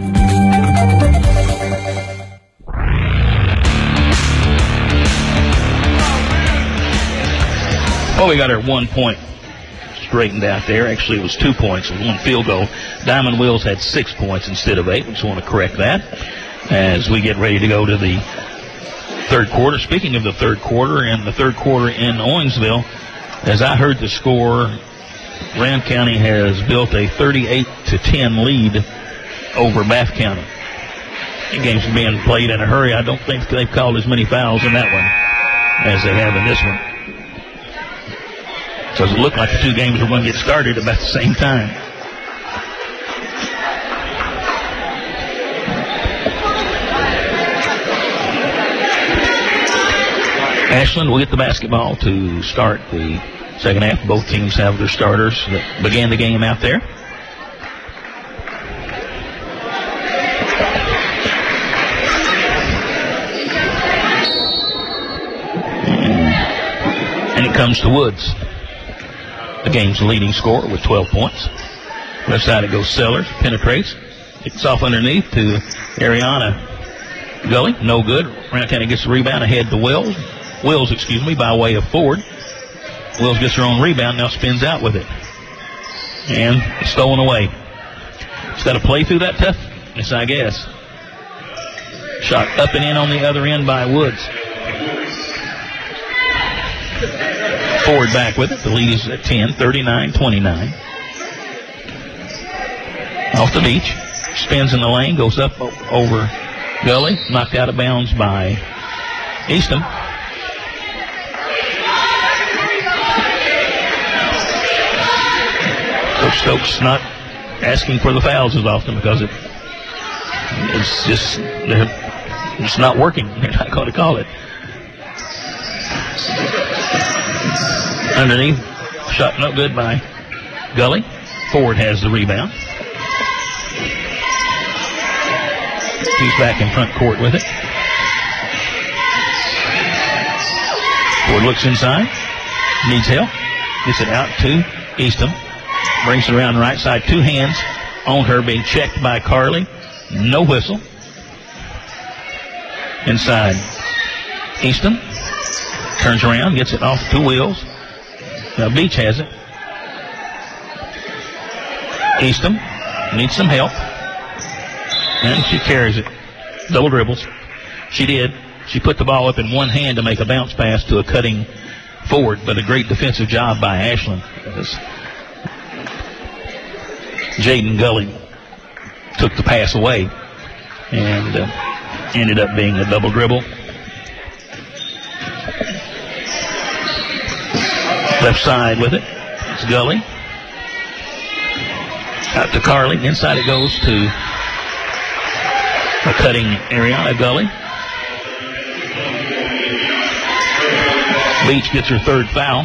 Well, we got our one point straightened out there. Actually, it was two points. It was one field goal. Diamond Wills had six points instead of eight. We just want to correct that as we get ready to go to the third quarter. Speaking of the third quarter, and the third quarter in Owensville, as I heard the score, Round County has built a thirty-eight to ten lead over Bath County. The game's being played in a hurry. I don't think they've called as many fouls in that one as they have in this one. So it looked like the two games were going to get started about the same time. Ashland will get the basketball to start the second half. Both teams have their starters that began the game out there. And it comes to Woods, the game's leading scorer with twelve points. Left side it goes Sellers, penetrates, it's off underneath to Ariana Gully, no good. Round County gets the rebound ahead to Wills. Wills, excuse me, by way of Ford. Wills gets her own rebound, now spins out with it. And stolen away. It's got to play through that toughness, I guess. Shot up and in on the other end by Woods. Ford back with it. The lead is at ten, thirty-nine twenty-nine. Off the beach. Spins in the lane, goes up over Gully. Knocked out of bounds by Easton. Coach Stokes not asking for the fouls as often because it, it's just it's not working. They're not going to call it. Underneath, shot no good by Gully. Ford has the rebound. He's back in front court with it. Ford looks inside. Needs help. Gets it out to Easton. Brings it around the right side. Two hands on her, being checked by Carly. No whistle. Inside. Easton turns around, gets it off two wheels. Now Beach has it. Easton needs some help. And she carries it. Double dribbles. She did. She put the ball up in one hand to make a bounce pass to a cutting Ford, but a great defensive job by Ashland. Jaden Gully took the pass away and uh, ended up being a double dribble. Left side with it. It's Gully. Out to Carly. Inside it goes to a cutting Ariana Gully. Beach gets her third foul.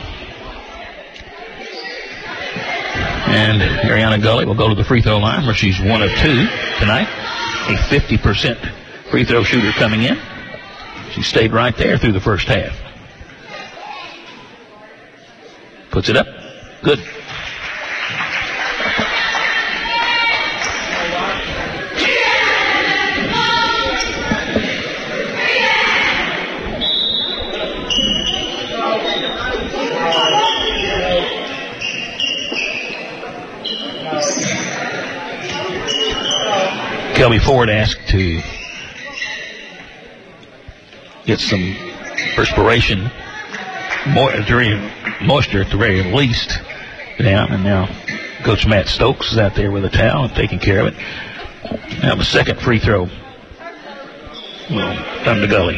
And Ariana Gully will go to the free throw line where she's one of two tonight. A fifty percent free throw shooter coming in. She stayed right there through the first half. Puts it up. Good. Kelby Ford asked to get some perspiration, moisture at the very least down, and now Coach Matt Stokes is out there with a towel and taking care of it. Now the second free throw will come to Gully.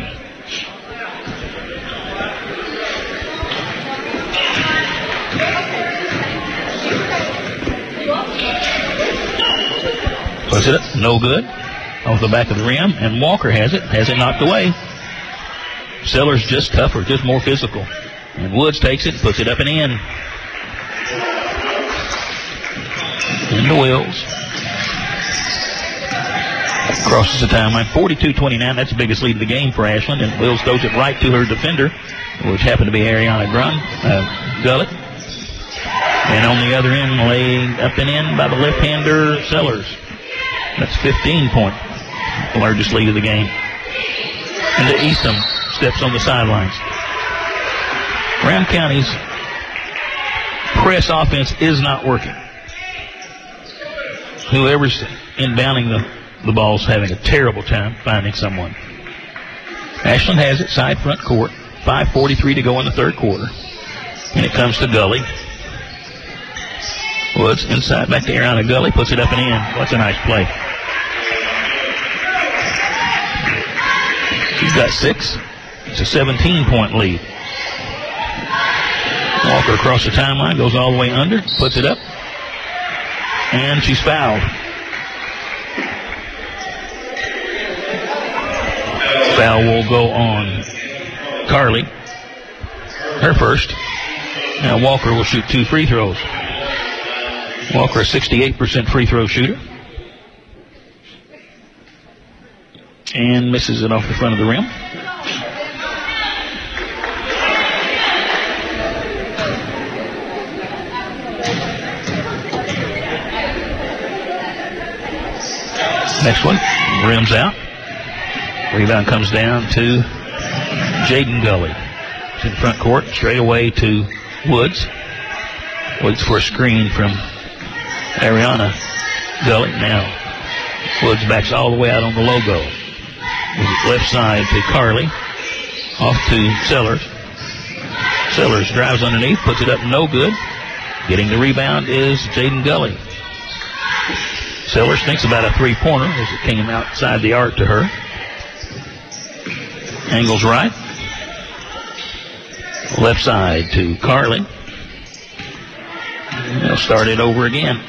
Puts it up, no good. Off the back of the rim, and Walker has it, has it knocked away. Sellers just tougher, just more physical. And Woods takes it, puts it up and in. Into Wills. Crosses the timeline, forty-two twenty-nine. That's the biggest lead of the game for Ashland. And Wills throws it right to her defender, which happened to be Ariana Grun, uh, Gullet. And on the other end, laid up and in by the left-hander, Sellers. That's fifteen point, the largest lead of the game. And the Eastham steps on the sidelines. Round County's press offense is not working. Whoever's inbounding the, the ball is having a terrible time finding someone. Ashland has it side front court. five forty-three to go in the third quarter. And it comes to Gully. Woods inside back to Ariana Gully. Puts it up and in. That's a nice play. She's got six. It's a seventeen-point lead. Walker across the timeline. Goes all the way under. Puts it up. And she's fouled. Foul will go on Carly. Her first. Now Walker will shoot two free throws. Walker, a sixty-eight percent free throw shooter. And misses it off the front of the rim. Next one, rims out. Rebound comes down to Jaden Gully. It's in front court, straight away to Woods. Woods for a screen from Ariana Gully. Now, Woods backs all the way out on the logo. Left side to Carly. Off to Sellers. Sellers drives underneath, puts it up, no good. Getting the rebound is Jaden Gully. Sellers thinks about a three-pointer as it came outside the arc to her. Angles right. Left side to Carly. They'll start it over again.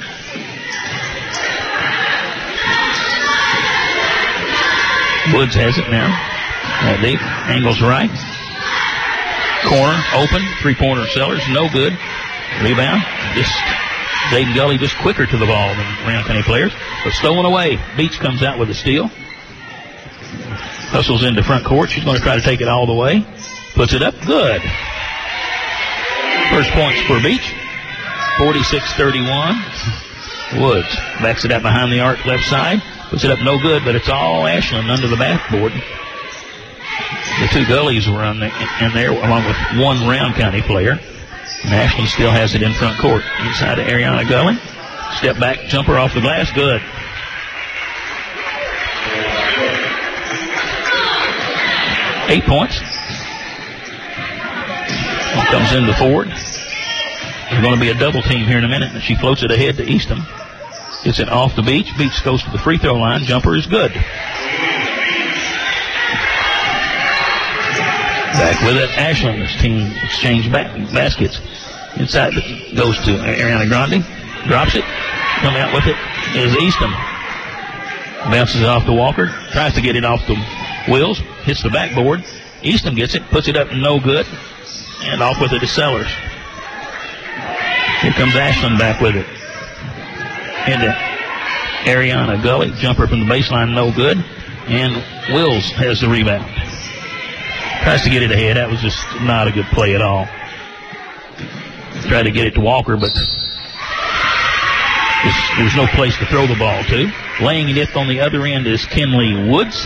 Woods has it now. That deep. Angles right. Corner, open. Three-pointer Sellers, no good. Rebound. Just Jaden Gully just quicker to the ball than Round County players. But stolen away. Beach comes out with a steal. Hustles into front court. She's going to try to take it all the way. Puts it up. Good. First points for Beach. forty-six thirty-one. Woods backs it out behind the arc left side. Puts it up no good, but it's all Ashland under the backboard. The two Gullies were on the, in there along with one Round County player. And Ashland still has it in front court. Inside to Ariana Gully. Step back, jumper off the glass. Good. Eight points. Comes in the Ford. There's going to be a double team here in a minute, and she floats it ahead to Eastham. Gets it off the Beach. Beach goes to the free throw line. Jumper is good. Back with it. Ashland's team exchange back baskets. Inside goes to Ariana Grande. Drops it. Coming out with it is Eastham. Bounces it off to Walker. Tries to get it off the wheels. Hits the backboard. Eastham gets it. Puts it up. No good. And off with it is Sellers. Here comes Ashland back with it. Into Ariana Gully. Jumper from the baseline. No good. And Wills has the rebound. Tries to get it ahead. That was just not a good play at all. Tried to get it to Walker, but there's no place to throw the ball to. Laying it on the other end is Kinley Woods.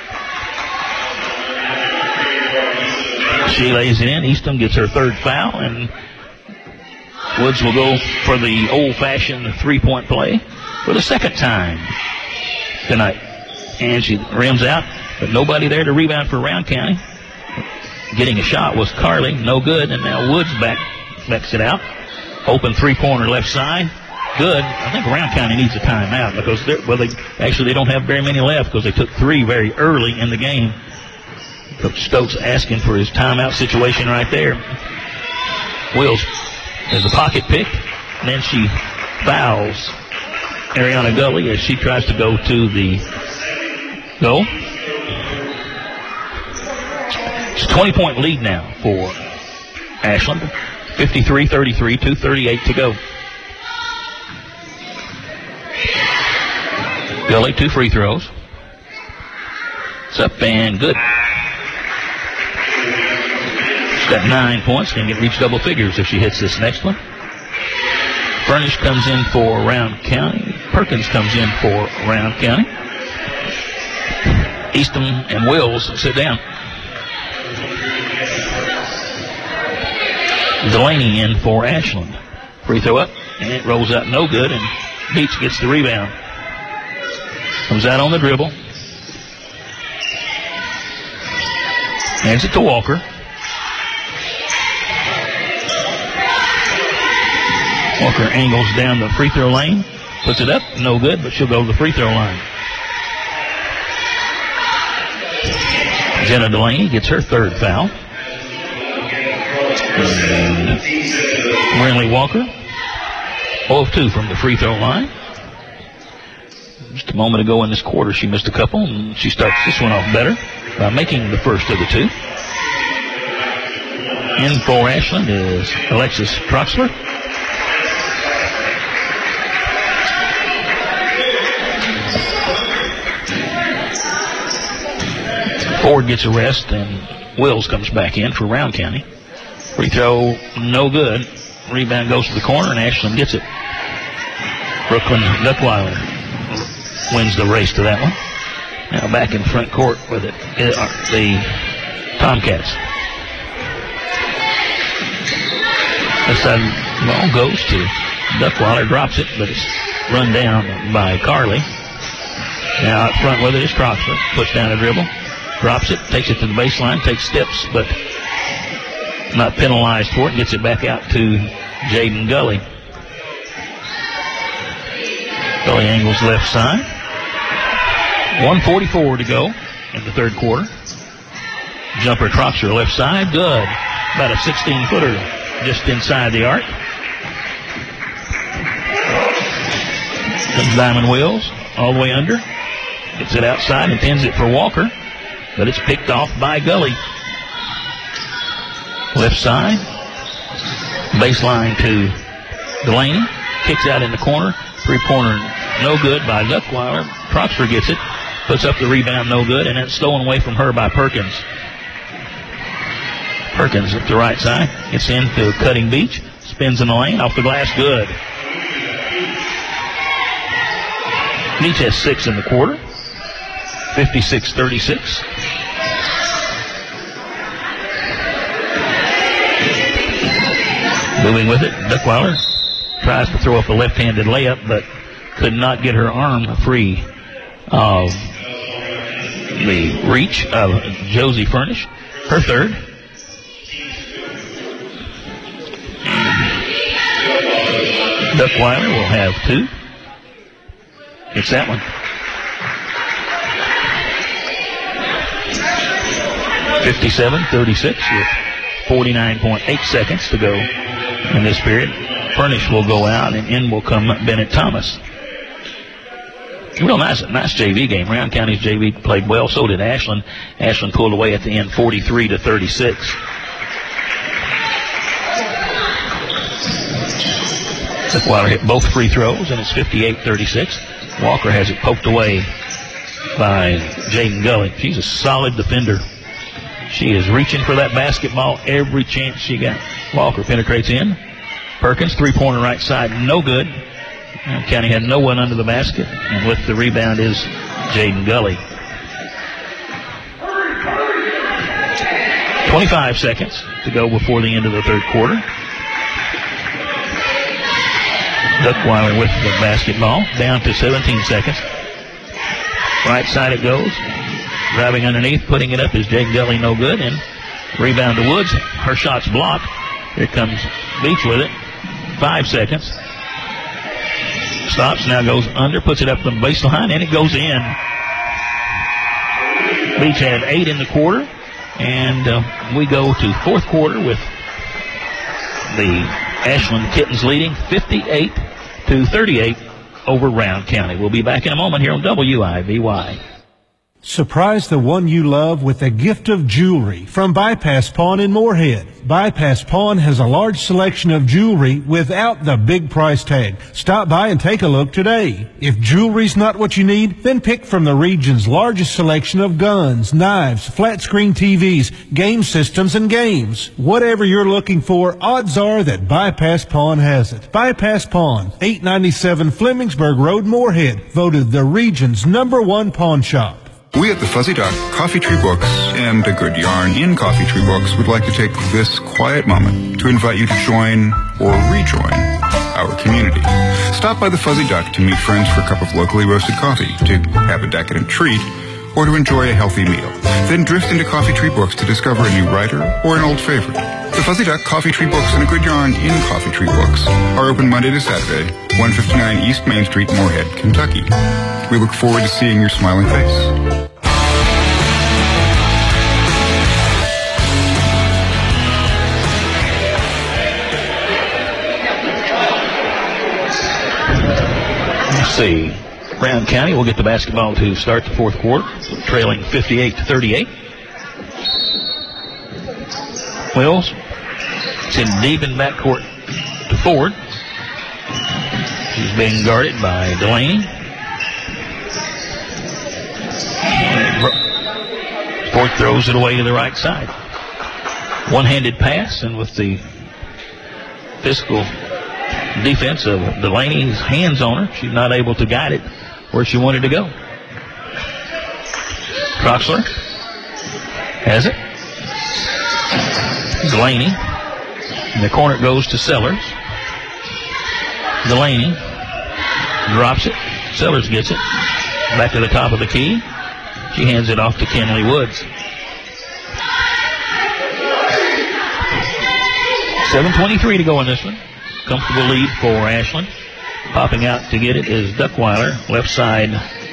She lays it in. Eastham gets her third foul, and Woods will go for the old-fashioned three-point play for the second time tonight. And she rims out, but nobody there to rebound for Round County. Getting a shot was Carly, no good, and now Woods back backs it out. Open three-pointer left side, good. I think Round County needs a timeout because they're, well, they actually they don't have very many left because they took three very early in the game. Coach Stokes asking for his timeout situation right there. Wills has a pocket pick, and then she fouls Ariana Gully as she tries to go to the goal. It's a twenty-point lead now for Ashland. fifty-three thirty-three, two thirty-eight to go. Gully, two free throws. It's up and good. She's got nine points. Can get reach double figures if she hits this next one. Furnish comes in for Round County. Perkins comes in for Round County. Eastham and Wills sit down. Delaney in for Ashland. Free throw up, and it rolls out no good, and Beach gets the rebound. Comes out on the dribble. Hands it to Walker. Walker angles down the free throw lane. Puts it up. No good, but she'll go to the free throw line. Jenna Delaney gets her third foul. And Brinley Walker, zero of two from the free throw line. Just a moment ago in this quarter, she missed a couple, and she starts this one off better by making the first of the two. In for Ashland is Alexis Troxler. Ford gets a rest, and Wills comes back in for Round County. Free throw, no good. Rebound goes to the corner, and Ashland gets it. Brooklyn Duckweiler wins the race to that one. Now back in front court with it, uh, the Tomcats. This side ball goes to Duckweiler, drops it, but it's run down by Carly. Now out front with it is Troxler. Push down a dribble. Drops it, takes it to the baseline, takes steps, but not penalized for it. Gets it back out to Jaden Gully. Gully angles left side. one forty-four to go in the third quarter. Jumper Troxler left side, good. About a sixteen-footer just inside the arc. Comes Diamond Wills all the way under. Gets it outside and pins it for Walker. But it's picked off by Gully. Left side. Baseline to Delaney. Kicks out in the corner. Three-pointer no good by Duckweiler. Troxler gets it. Puts up the rebound, no good. And it's stolen away from her by Perkins. Perkins at the right side. Gets into Cutting Beach. Spins in the lane. Off the glass, good. Beach has six in the quarter. fifty-six thirty-six. Moving with it, Duckweiler tries to throw up a left-handed layup, but could not get her arm free of the reach of Josie Furnish. Her third. Duckweiler will have two. It's that one. fifty-seven thirty-six with forty-nine point eight seconds to go in this period. Furnish will go out, and in will come Bennett Thomas. Real nice, nice J V game. Round County's J V played well. So did Ashland. Ashland pulled away at the end, forty-three to thirty-six. Duckweiler hit both free throws, and it's fifty-eight thirty-six. Walker has it poked away by Jaden Gully. She's a solid defender. She is reaching for that basketball every chance she got. Walker penetrates in. Perkins, three-pointer right side, no good. County had no one under the basket, and with the rebound is Jaden Gully. twenty-five seconds to go before the end of the third quarter. Duckweiler with the basketball, down to seventeen seconds. Right side it goes. Driving underneath, putting it up is Jaden Gully, no good. And rebound to Woods. Her shot's blocked. Here comes Beach with it. Five seconds. Stops, now goes under, puts it up the baseline, and it goes in. Beach had eight in the quarter. And uh, we go to fourth quarter with the Ashland Kittens leading fifty-eight to thirty-eight over Round County. We'll be back in a moment here on W I V Y.
Surprise the one you love with a gift of jewelry from Bypass Pawn in Moorhead. Bypass Pawn has a large selection of jewelry without the big price tag. Stop by and take a look today. If jewelry's not what you need, then pick from the region's largest selection of guns, knives, flat screen T Vs, game systems, and games. Whatever you're looking for, odds are that Bypass Pawn has it. Bypass Pawn, eight ninety-seven Flemingsburg Road, Moorhead, voted the region's number one pawn shop.
We at the Fuzzy Duck, Coffee Tree Books, and A Good Yarn in Coffee Tree Books would like to take this quiet moment to invite you to join or rejoin our community. Stop by the Fuzzy Duck to meet friends for a cup of locally roasted coffee, to have a decadent treat, or to enjoy a healthy meal. Then drift into Coffee Tree Books to discover a new writer or an old favorite. The Fuzzy Duck, Coffee Tree Books, and A Good Yarn in Coffee Tree Books are open Monday to Saturday, one fifty-nine East Main Street, Moorhead, Kentucky. We look forward to seeing your smiling face.
Let's see. Brown County will get the basketball to start the fourth quarter, trailing fifty-eight to thirty-eight. Wills. It's in deep in backcourt to Ford. He's being guarded by Delaney. Ford throws it away to the right side. One-handed pass, and with the physical defense of Delaney's hands on her, she's not able to guide it where she wanted to go. Troxler has it. Delaney. In the corner it goes to Sellers. Delaney drops it. Sellers gets it. Back to the top of the key. She hands it off to Kenley Woods. seven twenty-three to go in this one. Comfortable lead for Ashland. Popping out to get it is Duckweiler, left side.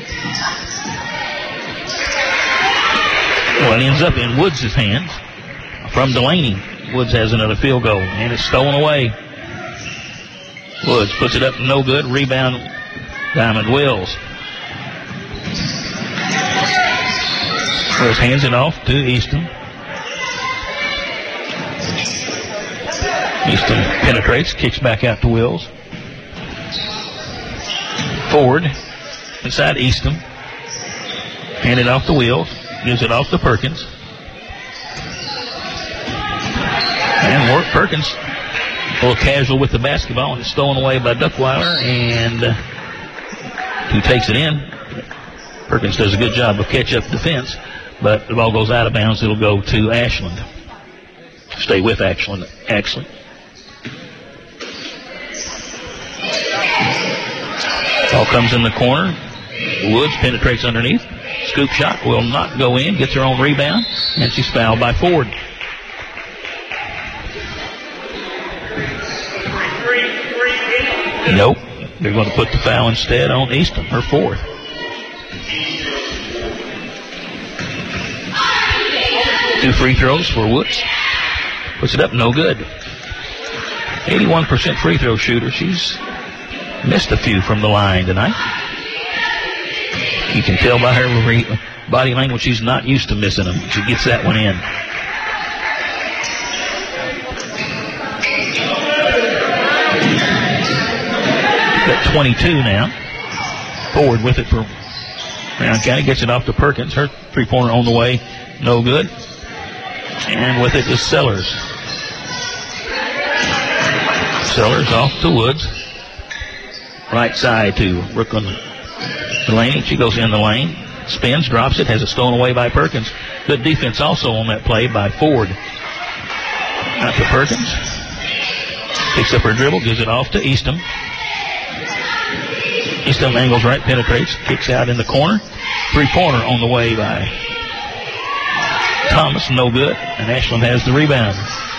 Well, it ends up in Woods' hands from Delaney. Woods has another field goal, and it's stolen away. Woods puts it up, no good. Rebound, Diamond Wills. Wills hands it off to Easton. Easton penetrates, kicks back out to Wills. Ford inside Easton. Hand it off to Wills. Gives it off to Perkins. And Work Perkins a little casual with the basketball, and it's stolen away by Duckweiler, and uh, who takes it in. Perkins does a good job of catch-up defense, but the ball goes out of bounds. It'll go to Ashland. Stay with Ashland, actually. Ball comes in the corner. Woods penetrates underneath. Scoop shot will not go in. Gets her own rebound, and she's fouled by Ford. Nope. They're going to put the foul instead on Easton, her fourth. Two free throws for Woods. Puts it up, no good. eighty-one percent free throw shooter. She's missed a few from the line tonight. You can tell by her body language she's not used to missing them. She gets that one in. Got twenty-two now. Ford with it for Brown County. Gets it off to Perkins. Her three-pointer on the way. No good. And with it is Sellers. Sellers off to Woods. Right side to Brooklyn Delaney. She goes in the lane. Spins, drops it, has it stolen away by Perkins. Good defense also on that play by Ford. Out to Perkins. Picks up her dribble, gives it off to Easton. Easton angles right, penetrates, kicks out in the corner. Three-pointer on the way by Thomas, no good. And Ashland has the rebound.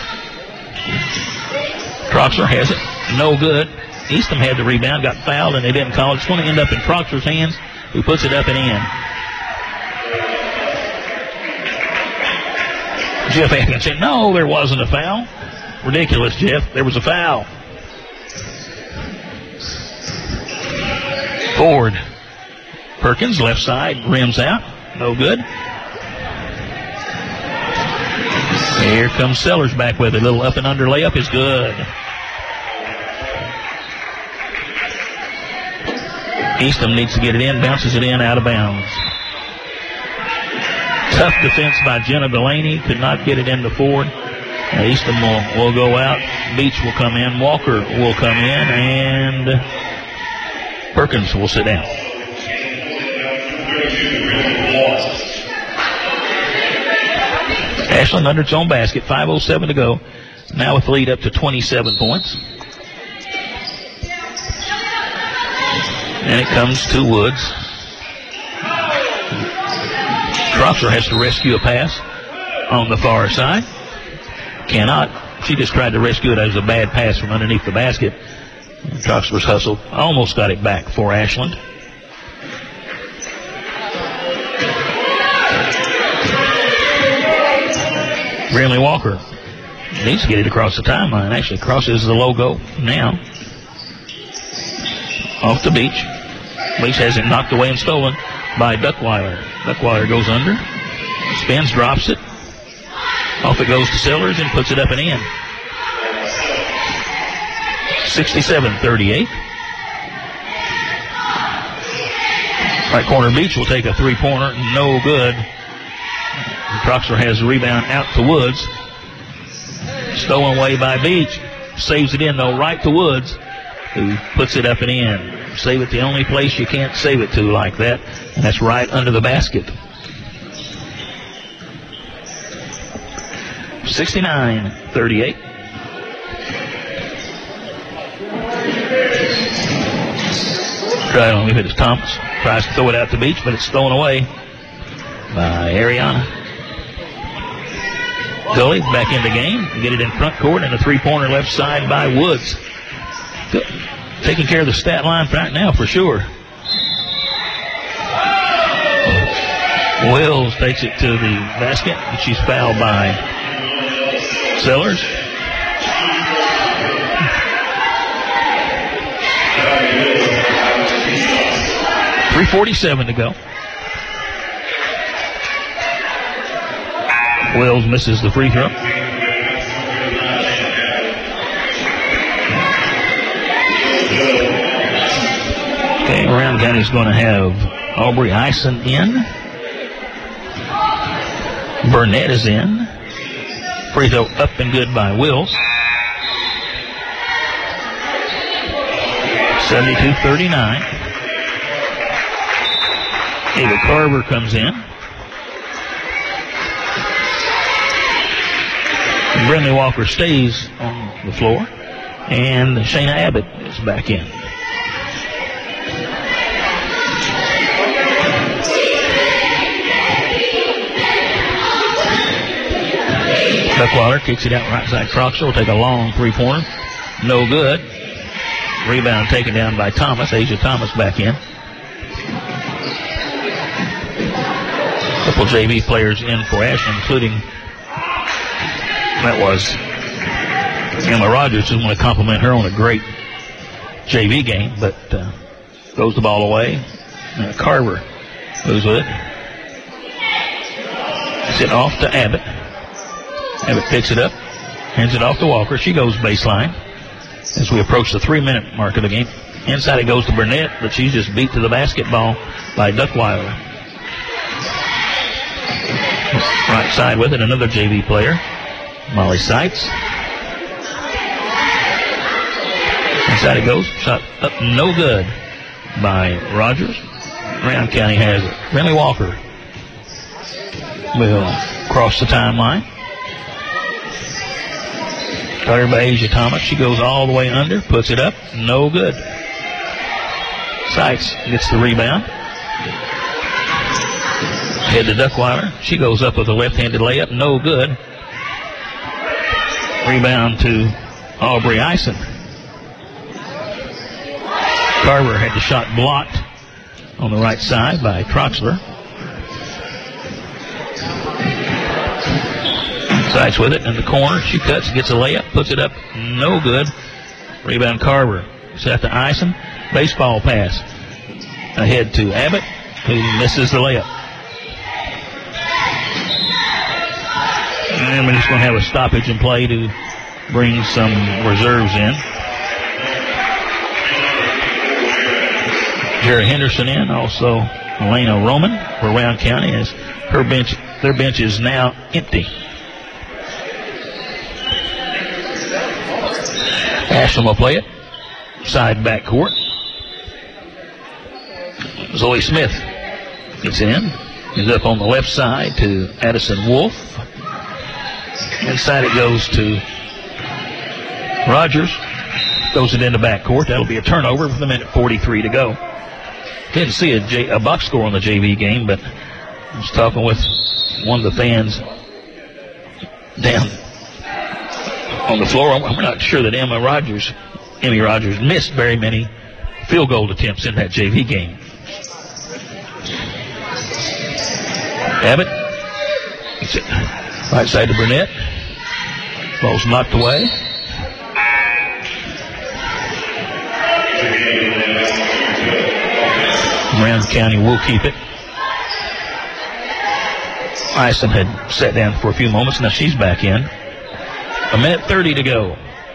Troxler has it, no good. Easton had the rebound, got fouled, and they didn't call it. It's going to end up in Troxler's hands, who puts it up and in. Jeff Atkins said, no, there wasn't a foul. Ridiculous, Jeff. There was a foul. Ford. Perkins, left side, rims out. No good. Here comes Sellers back with it. A little up and under layup is good. Easton needs to get it in, bounces it in, out of bounds. Tough defense by Jenna Delaney. Could not get it into Ford. Now Easton will, will go out. Beach will come in. Walker will come in. And Perkins will sit down. Ashland under its own basket. five oh seven to go. Now with the lead up to twenty-seven points. And it comes to Woods. Troxler has to rescue a pass on the far side. Cannot. She just tried to rescue it as a bad pass from underneath the basket. Troxler's hustled. Almost got it back for Ashland. Brinley Walker needs to get it across the timeline. Actually crosses the logo now. Off the beach. Beach has it knocked away and stolen by Duckweiler. Duckweiler goes under. Spins, drops it. Off it goes to Sellers and puts it up and in. sixty-seven thirty-eight. Right corner Beach will take a three-pointer. No good. Troxler has the rebound out to Woods. Stolen away by Beach. Saves it in, though, right to Woods, who puts it up and in. Save it the only place you can't save it to like that, and that's right under the basket. sixty-nine thirty-eight. Try, I don't know if it's Thomas. Tries to throw it out to Beach, but it's stolen away by Ariana. Gully back in the game. Get it in front court and a three-pointer left side by Woods. Good. Taking care of the stat line right now for sure. Wills takes it to the basket, and she's fouled by Sellers. three forty-seven to go. Wills misses the free throw. Okay, Round County's going to have Aubrey Ison in. Burnett is in. Free throw up and good by Wills. seventy-two thirty-nine. Ava Carver comes in. Brinley Walker stays on the floor. And Shayna Abbott is back in. Duckweiler kicks it out right side. Troxler will take a long three-pointer. No good. Rebound taken down by Thomas. Asia Thomas back in. Couple J V players in for Ashland, including that was Emma Rogers, who's going to compliment her on a great J V game, but uh, throws the ball away. Uh, Carver goes with it. It's it off to Abbott. Abbott picks it up, hands it off to Walker. She goes baseline as we approach the three-minute mark of the game. Inside it goes to Burnett, but she's just beat to the basketball by Duckweiler. Right side with it, another J V player, Molly Seitz. Inside it goes, shot up, no good by Rogers. Round County has it. Brinley Walker will cross the timeline. Started by Asia Thomas. She goes all the way under, puts it up, no good. Seitz gets the rebound. Head to Duckweiler. She goes up with a left-handed layup, no good. Rebound to Aubrey Ison. Carver had the shot blocked on the right side by Troxler. Seitz with it in the corner. She cuts, gets a layup, puts it up, no good. Rebound Carver. Set to Ison. Baseball pass. Ahead to Abbott, who misses the layup. And we're just going to have a stoppage in play to bring some reserves in. Jerry Henderson in, also Elena Roman for Round County, as her bench, their bench is now empty. Ashland will play it. Side back court. Zoe Smith gets in. Is up on the left side to Addison Wolf. Inside it goes to Rogers. Throws it into back court. That'll be a turnover with a minute forty-three to go. Didn't see a, J, a box score on the J V game, but I was talking with one of the fans down on the floor. We're not sure that Emma Rogers, Emmy Rogers, missed very many field goal attempts in that J V game. Abbott, right side to Burnett. Ball's knocked away. Brown County will keep it. Ison had sat down for a few moments. Now she's back in. A minute thirty to go.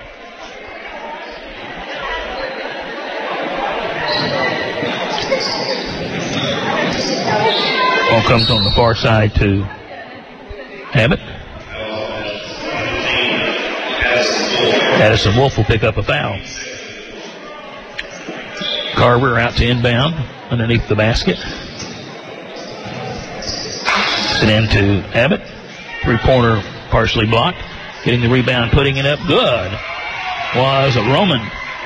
Ball comes on the far side to Abbott. Addison Wolf will pick up a foul. Carver out to inbound underneath the basket. It into Abbott. Three-pointer partially blocked. Getting the rebound, putting it up. Good. Was a Roman.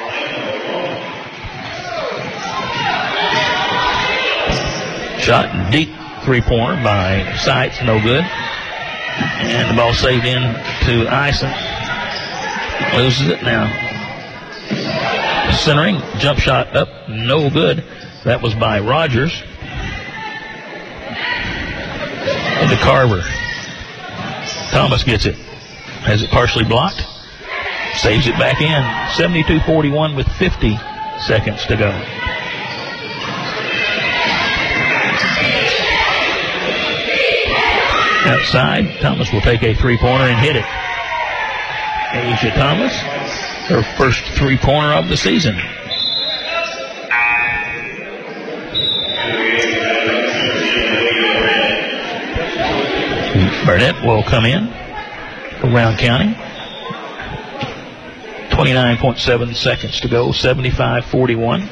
Shot deep three-pointer by Seitz. No good. And the ball saved in to Ison. Loses it now. Centering. Jump shot up. No good. That was by Rogers. Into Carver. Thomas gets it. Has it partially blocked. Saves it back in. seventy-two forty-one with fifty seconds to go. Outside, Thomas will take a three-pointer and hit it. Asia Thomas, her first three-pointer of the season. Burnett will come in for Brown County. twenty-nine point seven seconds to go, seventy-five forty-one.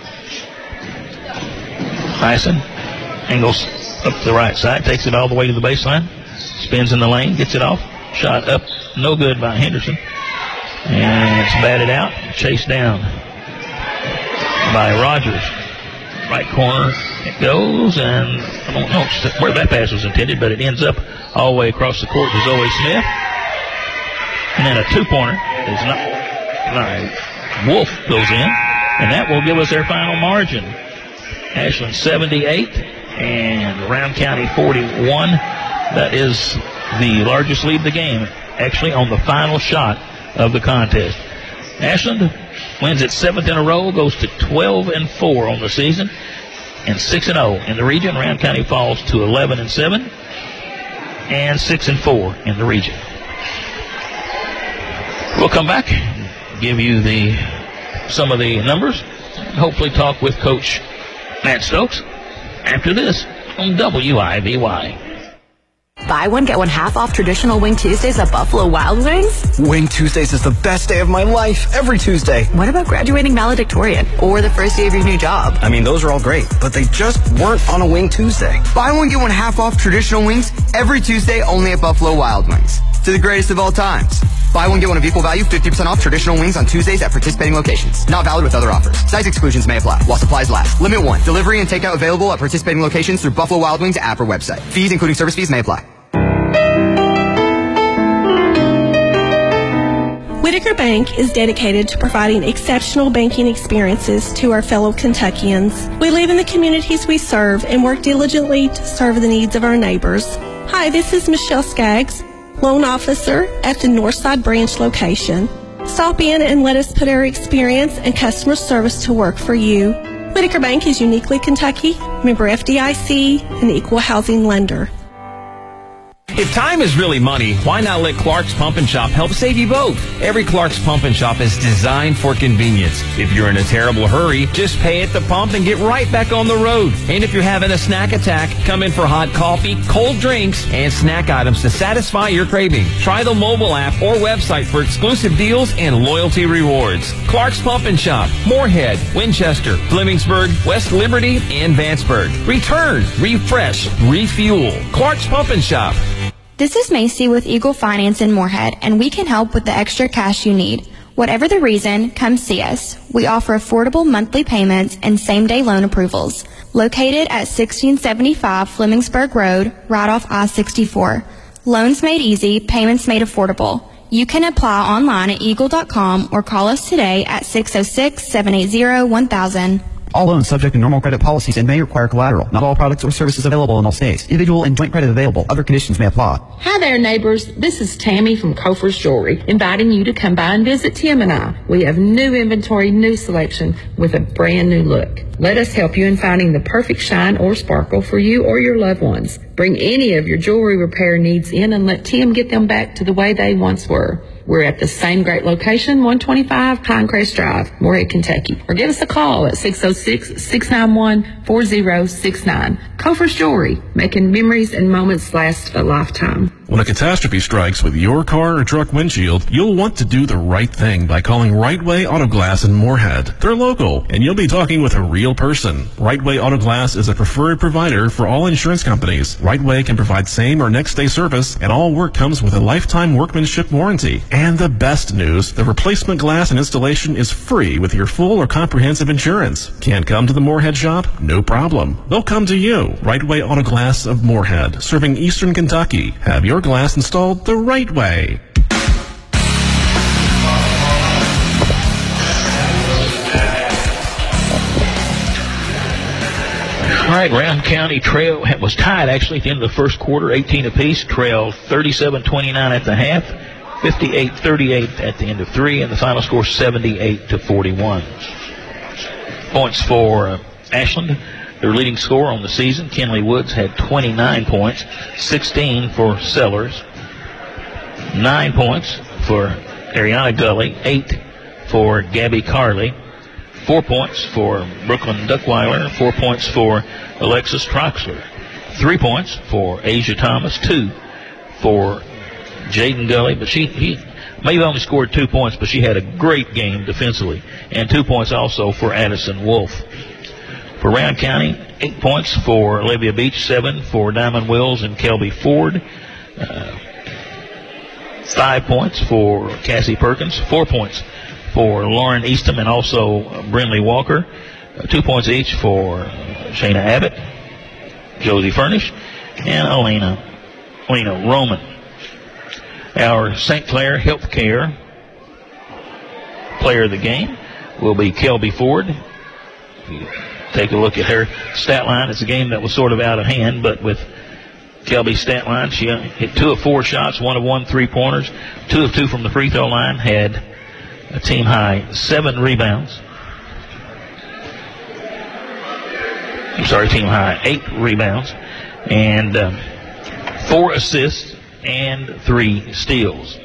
Ison angles up to the right side, takes it all the way to the baseline, spins in the lane, gets it off, shot up, no good by Henderson. And it's batted out, chased down by Rogers. Right corner it goes, and I don't know where that pass was intended, but it ends up all the way across the court to Zoe Smith. And then a two-pointer is not, all right, Wolf goes in, and that will give us their final margin. Ashland seventy-eight and Round County forty-one. That is the largest lead of the game, actually on the final shot of the contest. Ashland wins its seventh in a row, goes to twelve and four on the season, and six and oh in the region. Round County falls to eleven and seven and six and four in the region. We'll come back, give you the some of the numbers, and hopefully talk with Coach Matt Stokes after this on W I V Y.
Buy one, get one half off traditional Wing Tuesdays at Buffalo Wild Wings?
Wing Tuesdays is the best day of my life, every Tuesday.
What about graduating valedictorian or the first day of your new job?
I mean, those are all great, but they just weren't on a Wing Tuesday.
Buy one, get one half off traditional wings every Tuesday only at Buffalo Wild Wings. To the greatest of all times. Buy one, get one of equal value, fifty percent off traditional wings on Tuesdays at participating locations. Not valid with other offers. Size exclusions may apply while supplies last. Limit one. Delivery and takeout available at participating locations through Buffalo Wild Wings app or website. Fees, including service fees, may apply.
Whitaker Bank is dedicated to providing exceptional banking experiences to our fellow Kentuckians. We live in the communities we serve and work diligently to serve the needs of our neighbors. Hi, this is Michelle Skaggs, loan officer at the Northside branch location. Stop in and let us put our experience and customer service to work for you. Whitaker Bank is uniquely Kentucky, member F D I C, an equal housing lender.
If time is really money, why not let Clark's Pump and Shop help save you both? Every Clark's Pump and Shop is designed for convenience. If you're in a terrible hurry, just pay at the pump and get right back on the road. And if you're having a snack attack, come in for hot coffee, cold drinks, and snack items to satisfy your craving. Try the mobile app or website for exclusive deals and loyalty rewards. Clark's Pump and Shop, Moorhead, Winchester, Flemingsburg, West Liberty, and Vanceburg. Return, refresh, refuel. Clark's Pump and Shop.
This is Macy with Eagle Finance in Moorhead, and we can help with the extra cash you need.
Whatever the reason, come see us. We offer affordable monthly payments and same-day loan approvals. Located at sixteen seventy-five Flemingsburg Road, right off I sixty-four. Loans made easy, payments made affordable. You can apply online at eagle dot com or call us today at six oh six, seven eight zero, one thousand.
All loans subject to normal credit policies and may require collateral. Not all products or services available in all states. Individual and joint credit available. Other conditions may apply.
Hi there, neighbors. This is Tammy from Kofer's Jewelry, inviting you to come by and visit Tim and I. We have new inventory, new selection with a brand new look. Let us help you in finding the perfect shine or sparkle for you or your loved ones. Bring any of your jewelry repair needs in and let Tim get them back to the way they once were. We're at the same great location, one twenty-five Pinecrest Drive, Moorhead, Kentucky. Or give us a call at six oh six, six nine one, four oh six nine. Kofer's Jewelry, making memories and moments last a lifetime.
When a catastrophe strikes with your car or truck windshield, you'll want to do the right thing by calling Right Way Auto Glass in Moorhead. They're local, and you'll be talking with a real person. Right Way Auto Glass is a preferred provider for all insurance companies. Right Way can provide same or next day service, and all work comes with a lifetime workmanship warranty. And the best news, the replacement glass and installation is free with your full or comprehensive insurance. Can't come to the Moorhead shop? No problem. They'll come to you. Right Way Auto Glass of Moorhead, serving eastern Kentucky. Have your glass installed the right way.
All right, Round County trail was tied actually at the end of the first quarter, eighteen apiece. Trail thirty-seven twenty-nine at the half, fifty-eight thirty-eight at the end of three, and the final score seventy-eight to forty-one. Points for uh, Ashland. Their leading scorer on the season, Kenley Woods, had twenty-nine points, sixteen for Sellers, nine points for Ariana Gully, eight for Gabby Carley, four points for Brooklyn Duckweiler, four points for Alexis Troxler, three points for Asia Thomas, two for Jaden Gully, but she he maybe only scored two points, but she had a great game defensively, and two points also for Addison Wolf. For Round County, eight points for Olivia Beach, seven for Diamond Wills and Kelby Ford, uh, five points for Cassie Perkins, four points for Lauren Eastham and also uh, Brinley Walker, uh, two points each for uh, Shayna Abbott, Josie Furnish, and Elena, Elena Roman. Our Saint Clair Healthcare player of the game will be Kelby Ford. Take a look at her stat line. It's a game that was sort of out of hand, but with Kelby's stat line, she hit two of four shots, one of one three-pointers, two of two from the free throw line, had a team high seven rebounds. I'm sorry, team high eight rebounds, and um, four assists and three steals.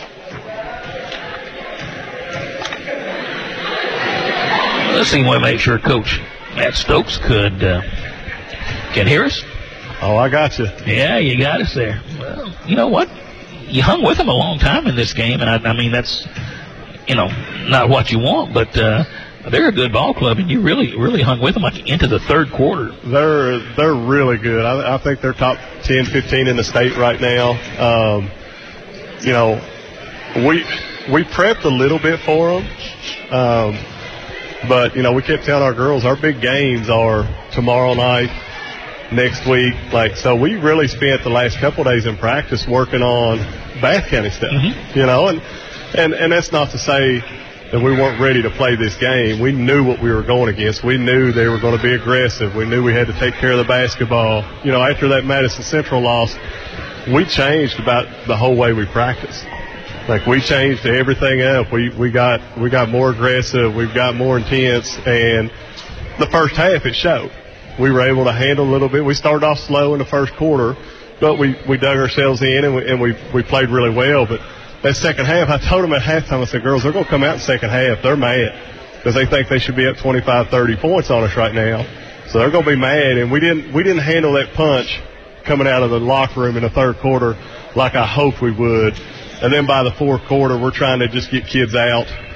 Let's see, we'll make sure Coach Matt Stokes could uh, can hear us.
Oh, I got you.
Yeah, you got us there. Well, you know what? You hung with them a long time in this game, and I, I mean that's you know not what you want, but uh, they're a good ball club, and you really really hung with them like into the third quarter.
They're they're really good. I, I think they're top ten, fifteen in the state right now. Um, you know, we we prepped a little bit for them. Um, But, you know, we kept telling our girls our big games are tomorrow night, next week. Like, so we really spent the last couple of days in practice working on Bath County stuff, mm-hmm. you know, and, and, and that's not to say that we weren't ready to play this game. We knew what we were going against. We knew they were going to be aggressive. We knew we had to take care of the basketball. You know, after that Madison Central loss, we changed about the whole way we practiced. Like, we changed everything up. We we got we got more aggressive. We've got more intense. And the first half, it showed. We were able to handle a little bit. We started off slow in the first quarter, but we, we dug ourselves in, and we and we we played really well. But that second half, I told them at halftime, I said, girls, they're going to come out in the second half. They're mad because they think they should be up twenty-five, thirty points on us right now. So they're going to be mad. And we didn't we didn't handle that punch coming out of the locker room in the third quarter like I hoped we would. And then by the fourth quarter, we're trying to just get kids out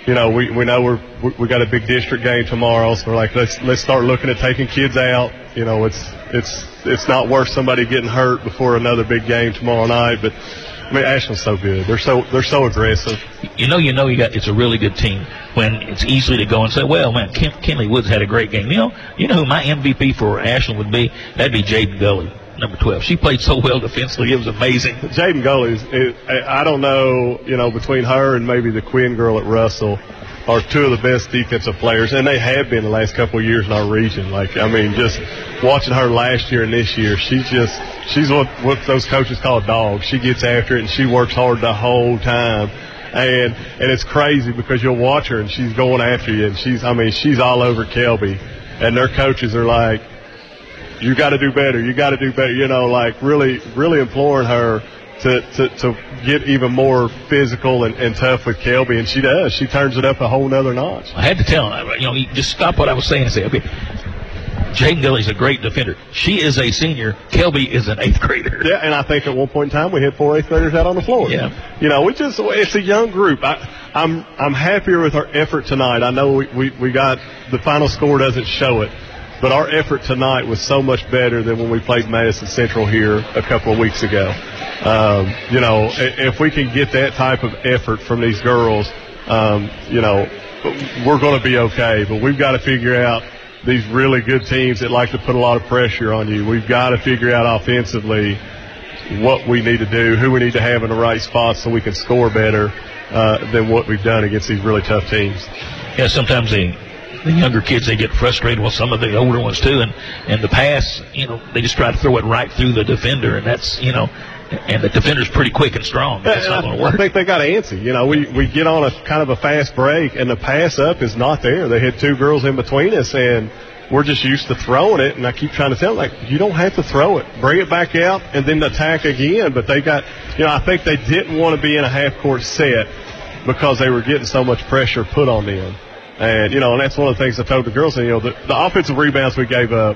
you know, we, we know we're, we, we got a big district game tomorrow, so we're like, let's, let's start looking at taking kids out. You know, it's, it's, it's not worth somebody getting hurt before another big game tomorrow night, but I mean, Ashland's so good. They're so, they're so aggressive.
You know, you know, you got, it's a really good team when it's easy to go and say, well, man, Ken, Kenley Woods had a great game. You know, you know who my M V P for Ashland would be? That'd be Jaden Gully, number twelve. She played so well defensively. It was amazing.
Jaden Gully, is, I don't know, you know, between her and maybe the Quinn girl at Russell are two of the best defensive players, and they have been the last couple of years in our region. Like, I mean, just watching her last year and this year, she's just, she's what, what those coaches call a dog. She gets after it, and she works hard the whole time. And and it's crazy because you'll watch her, and she's going after you, and she's, I mean, she's all over Kelby. And their coaches are like, you got to do better, you got to do better, you know, like really, really imploring her to, to, to get even more physical and, and tough with Kelby, and she does. She turns it up a whole nother notch.
I had to tell her, you know, you just stop what I was saying and say, okay, Jaden Gully's a great defender. She is a senior. Kelby is an eighth grader.
Yeah, and I think at one point in time we had four eighth graders out on the floor.
Yeah.
You know, we just, it's a young group. I, I'm I'm happier with our effort tonight. I know we, we, we got, the final score doesn't show it, but our effort tonight was so much better than when we played Madison Central here a couple of weeks ago. Um, you know, if we can get that type of effort from these girls, um, you know, we're going to be okay. But we've got to figure out these really good teams that like to put a lot of pressure on you. We've got to figure out offensively what we need to do, who we need to have in the right spots so we can score better uh, than what we've done against these really tough teams.
Yeah, sometimes they the younger kids, they get frustrated with some of the older ones too, and and the pass, you know, they just try to throw it right through the defender, and that's, you know, and the defender's pretty quick and strong. That's
yeah,
not going to work.
I think they got antsy. You know, we we get on a kind of a fast break, and the pass up is not there. They had two girls in between us, and we're just used to throwing it. And I keep trying to tell them, like, you don't have to throw it. Bring it back out and then attack again. But they got, you know, I think they didn't want to be in a half court set because they were getting so much pressure put on them. And, you know, and that's one of the things I told the girls, you know, the, the offensive rebounds we gave up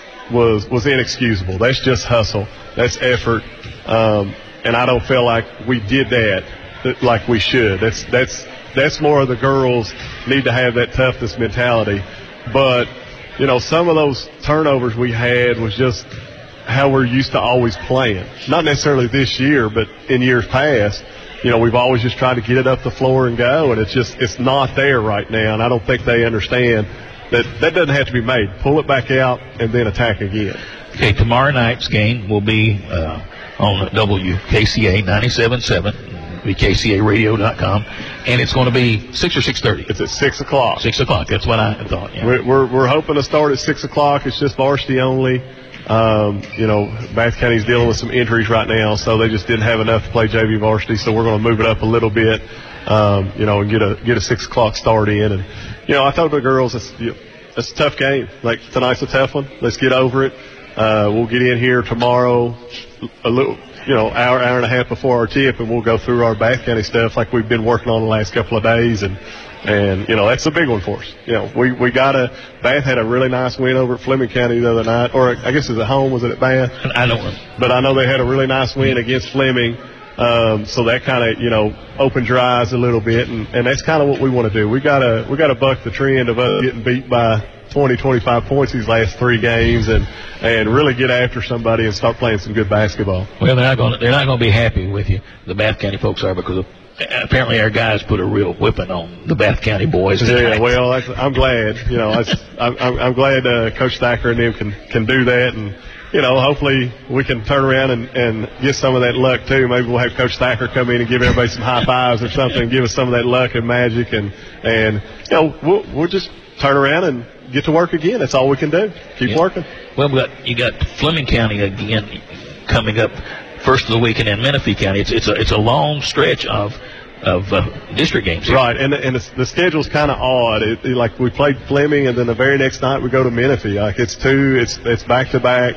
was was inexcusable. That's just hustle. That's effort. Um, and I don't feel like we did that, that like we should. That's that's that's more of the girls need to have that toughness mentality. But, you know, some of those turnovers we had was just how we're used to always playing. Not necessarily this year, but in years past. You know, we've always just tried to get it up the floor and go, and it's just, it's not there right now, and I don't think they understand that that doesn't have to be made. Pull it back out and then attack again.
Okay, tomorrow night's game will be uh, on W K C A ninety-seven point seven, W K C A radio dot com, and it's going to be six or six thirty.
It's at six o'clock.
six o'clock, that's what I thought, yeah.
We're, we're, we're hoping to start at six o'clock. It's just varsity only. Um, you know, Bath County's dealing with some injuries right now, so they just didn't have enough to play J V varsity, so we're going to move it up a little bit, um, you know, and get a get a six o'clock start in. And, you know, I told the girls, it's, you know, it's a tough game. Like, tonight's a tough one. Let's get over it. Uh, we'll get in here tomorrow a little, you know, hour, hour and a half before our tip, and we'll go through our Bath County stuff like we've been working on the last couple of days. And, And, you know, that's a big one for us. You know, we, we got a, Bath had a really nice win over at Fleming County the other night, or I guess it was at home, was it at Bath?
I don't know.
But I know they had a really nice win against Fleming. Um, so that kind of, you know, opened your eyes a little bit, and, and that's kind of what we want to do. We gotta, we gotta buck the trend of us getting beat by twenty, twenty-five points these last three games, and, and really get after somebody and start playing some good basketball.
Well, they're not going to, they're not going to be happy with you. The Bath County folks are, because of, apparently our guys put a real whipping on the Bath County boys tonight.
Yeah, well, that's, I'm glad. You know, that's, I'm, I'm glad uh, Coach Thacker and them can, can do that. And, you know, hopefully we can turn around and, and get some of that luck, too. Maybe we'll have Coach Thacker come in and give everybody some high fives or something, give us some of that luck and magic. And, and you know, we'll, we'll just turn around and get to work again. That's all we can do. Keep
yeah.
working.
Well, we got, you got Fleming County again coming up first of the week, and then Menifee County. It's, it's, a, it's a long stretch of of uh, district games here.
Right, and and the, the schedule's kind of odd. It, it, like we played Fleming, and then the very next night we go to Menifee. Like it's two, it's it's back to back.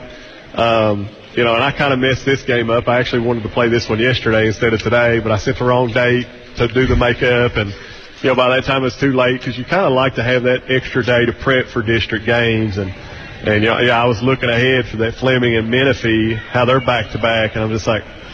Um, you know, and I kind of messed this game up. I actually wanted to play this one yesterday instead of today, but I set the wrong date to do the makeup, and you know by that time it's too late because you kind of like to have that extra day to prep for district games. And and you know, yeah, I was looking ahead for that Fleming and Menifee, how they're back to back, and I'm just like,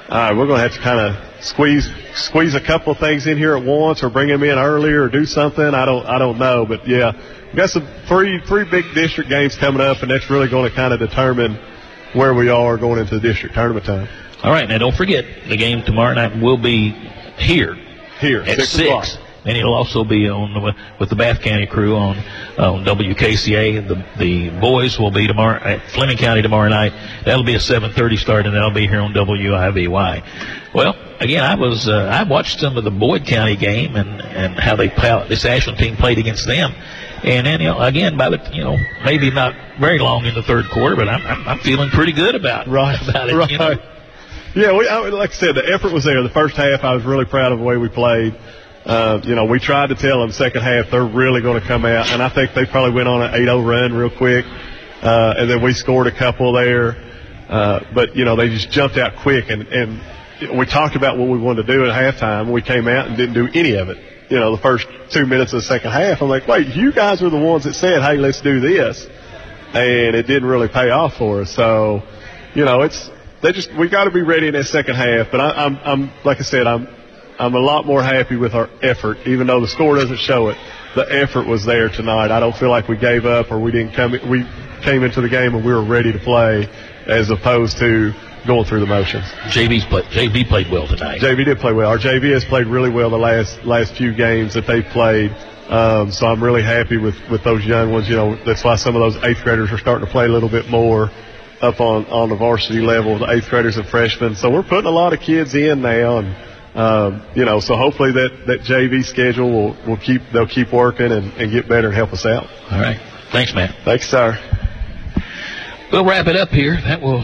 right, we're going to have to kind of squeeze squeeze a couple of things in here at once, or bring them in earlier, or do something. I don't I don't know, but yeah, we've got some three three big district games coming up, and that's really going to kind of determine where we are going into the district tournament time.
All right, now don't forget the game tomorrow night will be here
here
at
six,
six. And it'll also be on the, with the Bath County crew on on W K C A. The the boys will be tomorrow at Fleming County tomorrow night. That'll be a seven thirty start, and that'll be here on W I V Y. Well, again, I was uh, I watched some of the Boyd County game and and how they this Ashland team played against them. And then, you know, again, by the, you know, maybe not very long in the third quarter, but I'm I'm, I'm feeling pretty good about
right
about it.
Right.
You know?
Yeah, we I, like I said, the effort was there. The first half, I was really proud of the way we played. Uh, you know, we tried to tell them second half they're really going to come out, and I think they probably went on an eight oh run real quick, uh, and then we scored a couple there. Uh, but, you know, they just jumped out quick, and, and we talked about what we wanted to do at halftime. We came out and didn't do any of it. You know, the first two minutes of the second half, I'm like, wait, you guys were the ones that said, hey, let's do this. And it didn't really pay off for us. So, you know, it's they just we got to be ready in that second half. But I, I'm, I'm like I said, I'm I'm a lot more happy with our effort, even though the score doesn't show it. The effort was there tonight. I don't feel like we gave up or we didn't come. We came into the game and we were ready to play, as opposed to going through the motions.
J V's play, J V played well tonight.
J V did play well. Our J V has played really well the last last few games that they've played. Um, so I'm really happy with, with those young ones. You know, that's why some of those eighth graders are starting to play a little bit more up on, on the varsity level, the eighth graders and freshmen. So we're putting a lot of kids in now, and um, you know, so hopefully that, that J V schedule will, will keep they'll keep working and, and get better and help us out.
All right. Thanks, Matt.
Thanks, sir.
We'll wrap it up here. That will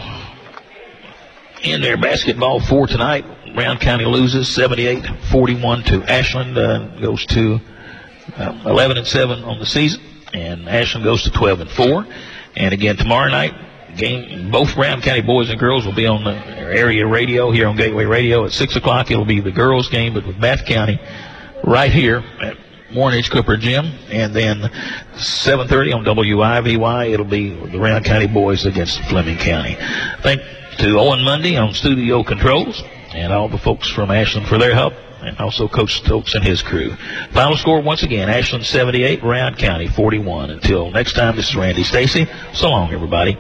end their basketball for tonight. Brown County loses seventy-eight forty-one to Ashland. Uh, goes to uh, eleven and seven on the season, and Ashland goes to twelve and four. And again tomorrow night, game both Brown County boys and girls will be on the area radio here on Gateway Radio at six o'clock. It'll be the girls' game, but with Bath County right here at Warren H. Cooper Gym, and then seven thirty on W I V Y. It'll be the Brown County boys against Fleming County. Thank to Owen Mundy on studio controls, and all the folks from Ashland for their help, and also Coach Stokes and his crew. Final score once again, Ashland seventy-eight, Rowan County forty-one. Until next time, this is Randy Stacy. So long, everybody.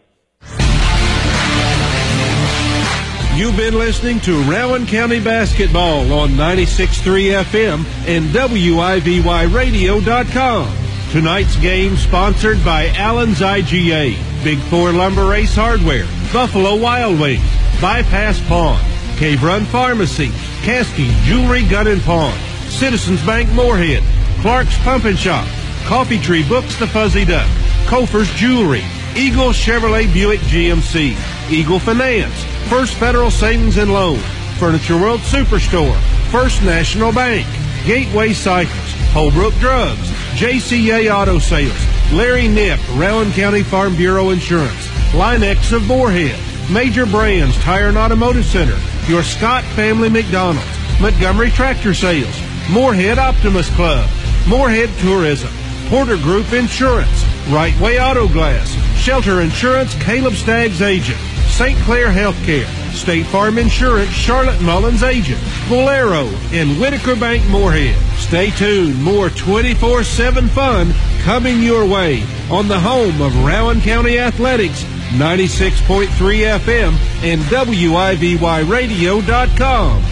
You've been listening to Rowan County Basketball on ninety-six point three F M and W I V Y radio dot com. Tonight's game sponsored by Allen's I G A, Big Four Lumber Ace Hardware, Buffalo Wild Wings, Bypass Pawn, Cave Run Pharmacy, Caskey Jewelry Gun and Pawn, Citizens Bank Moorhead, Clark's Pump and Shop, Coffee Tree Books The Fuzzy Duck, Kofer's Jewelry, Eagle Chevrolet Buick G M C, Eagle Finance, First Federal Savings and Loan, Furniture World Superstore, First National Bank, Gateway Cycles, Holbrook Drugs, J C A Auto Sales, Larry Nip, Rowan County Farm Bureau Insurance, Linex of Moorhead, Major Brands Tire and Automotive Center, your Scott Family McDonald's, Montgomery Tractor Sales, Moorhead Optimus Club, Moorhead Tourism, Porter Group Insurance, Right Way Auto Glass, Shelter Insurance, Caleb Staggs Agent, Saint Clair Healthcare, State Farm Insurance, Charlotte Mullins Agent, Bolero, and Whitaker Bank Moorhead. Stay tuned. More twenty-four seven fun coming your way on the home of Rowan County Athletics, ninety-six point three F M and W I V Y radio dot com.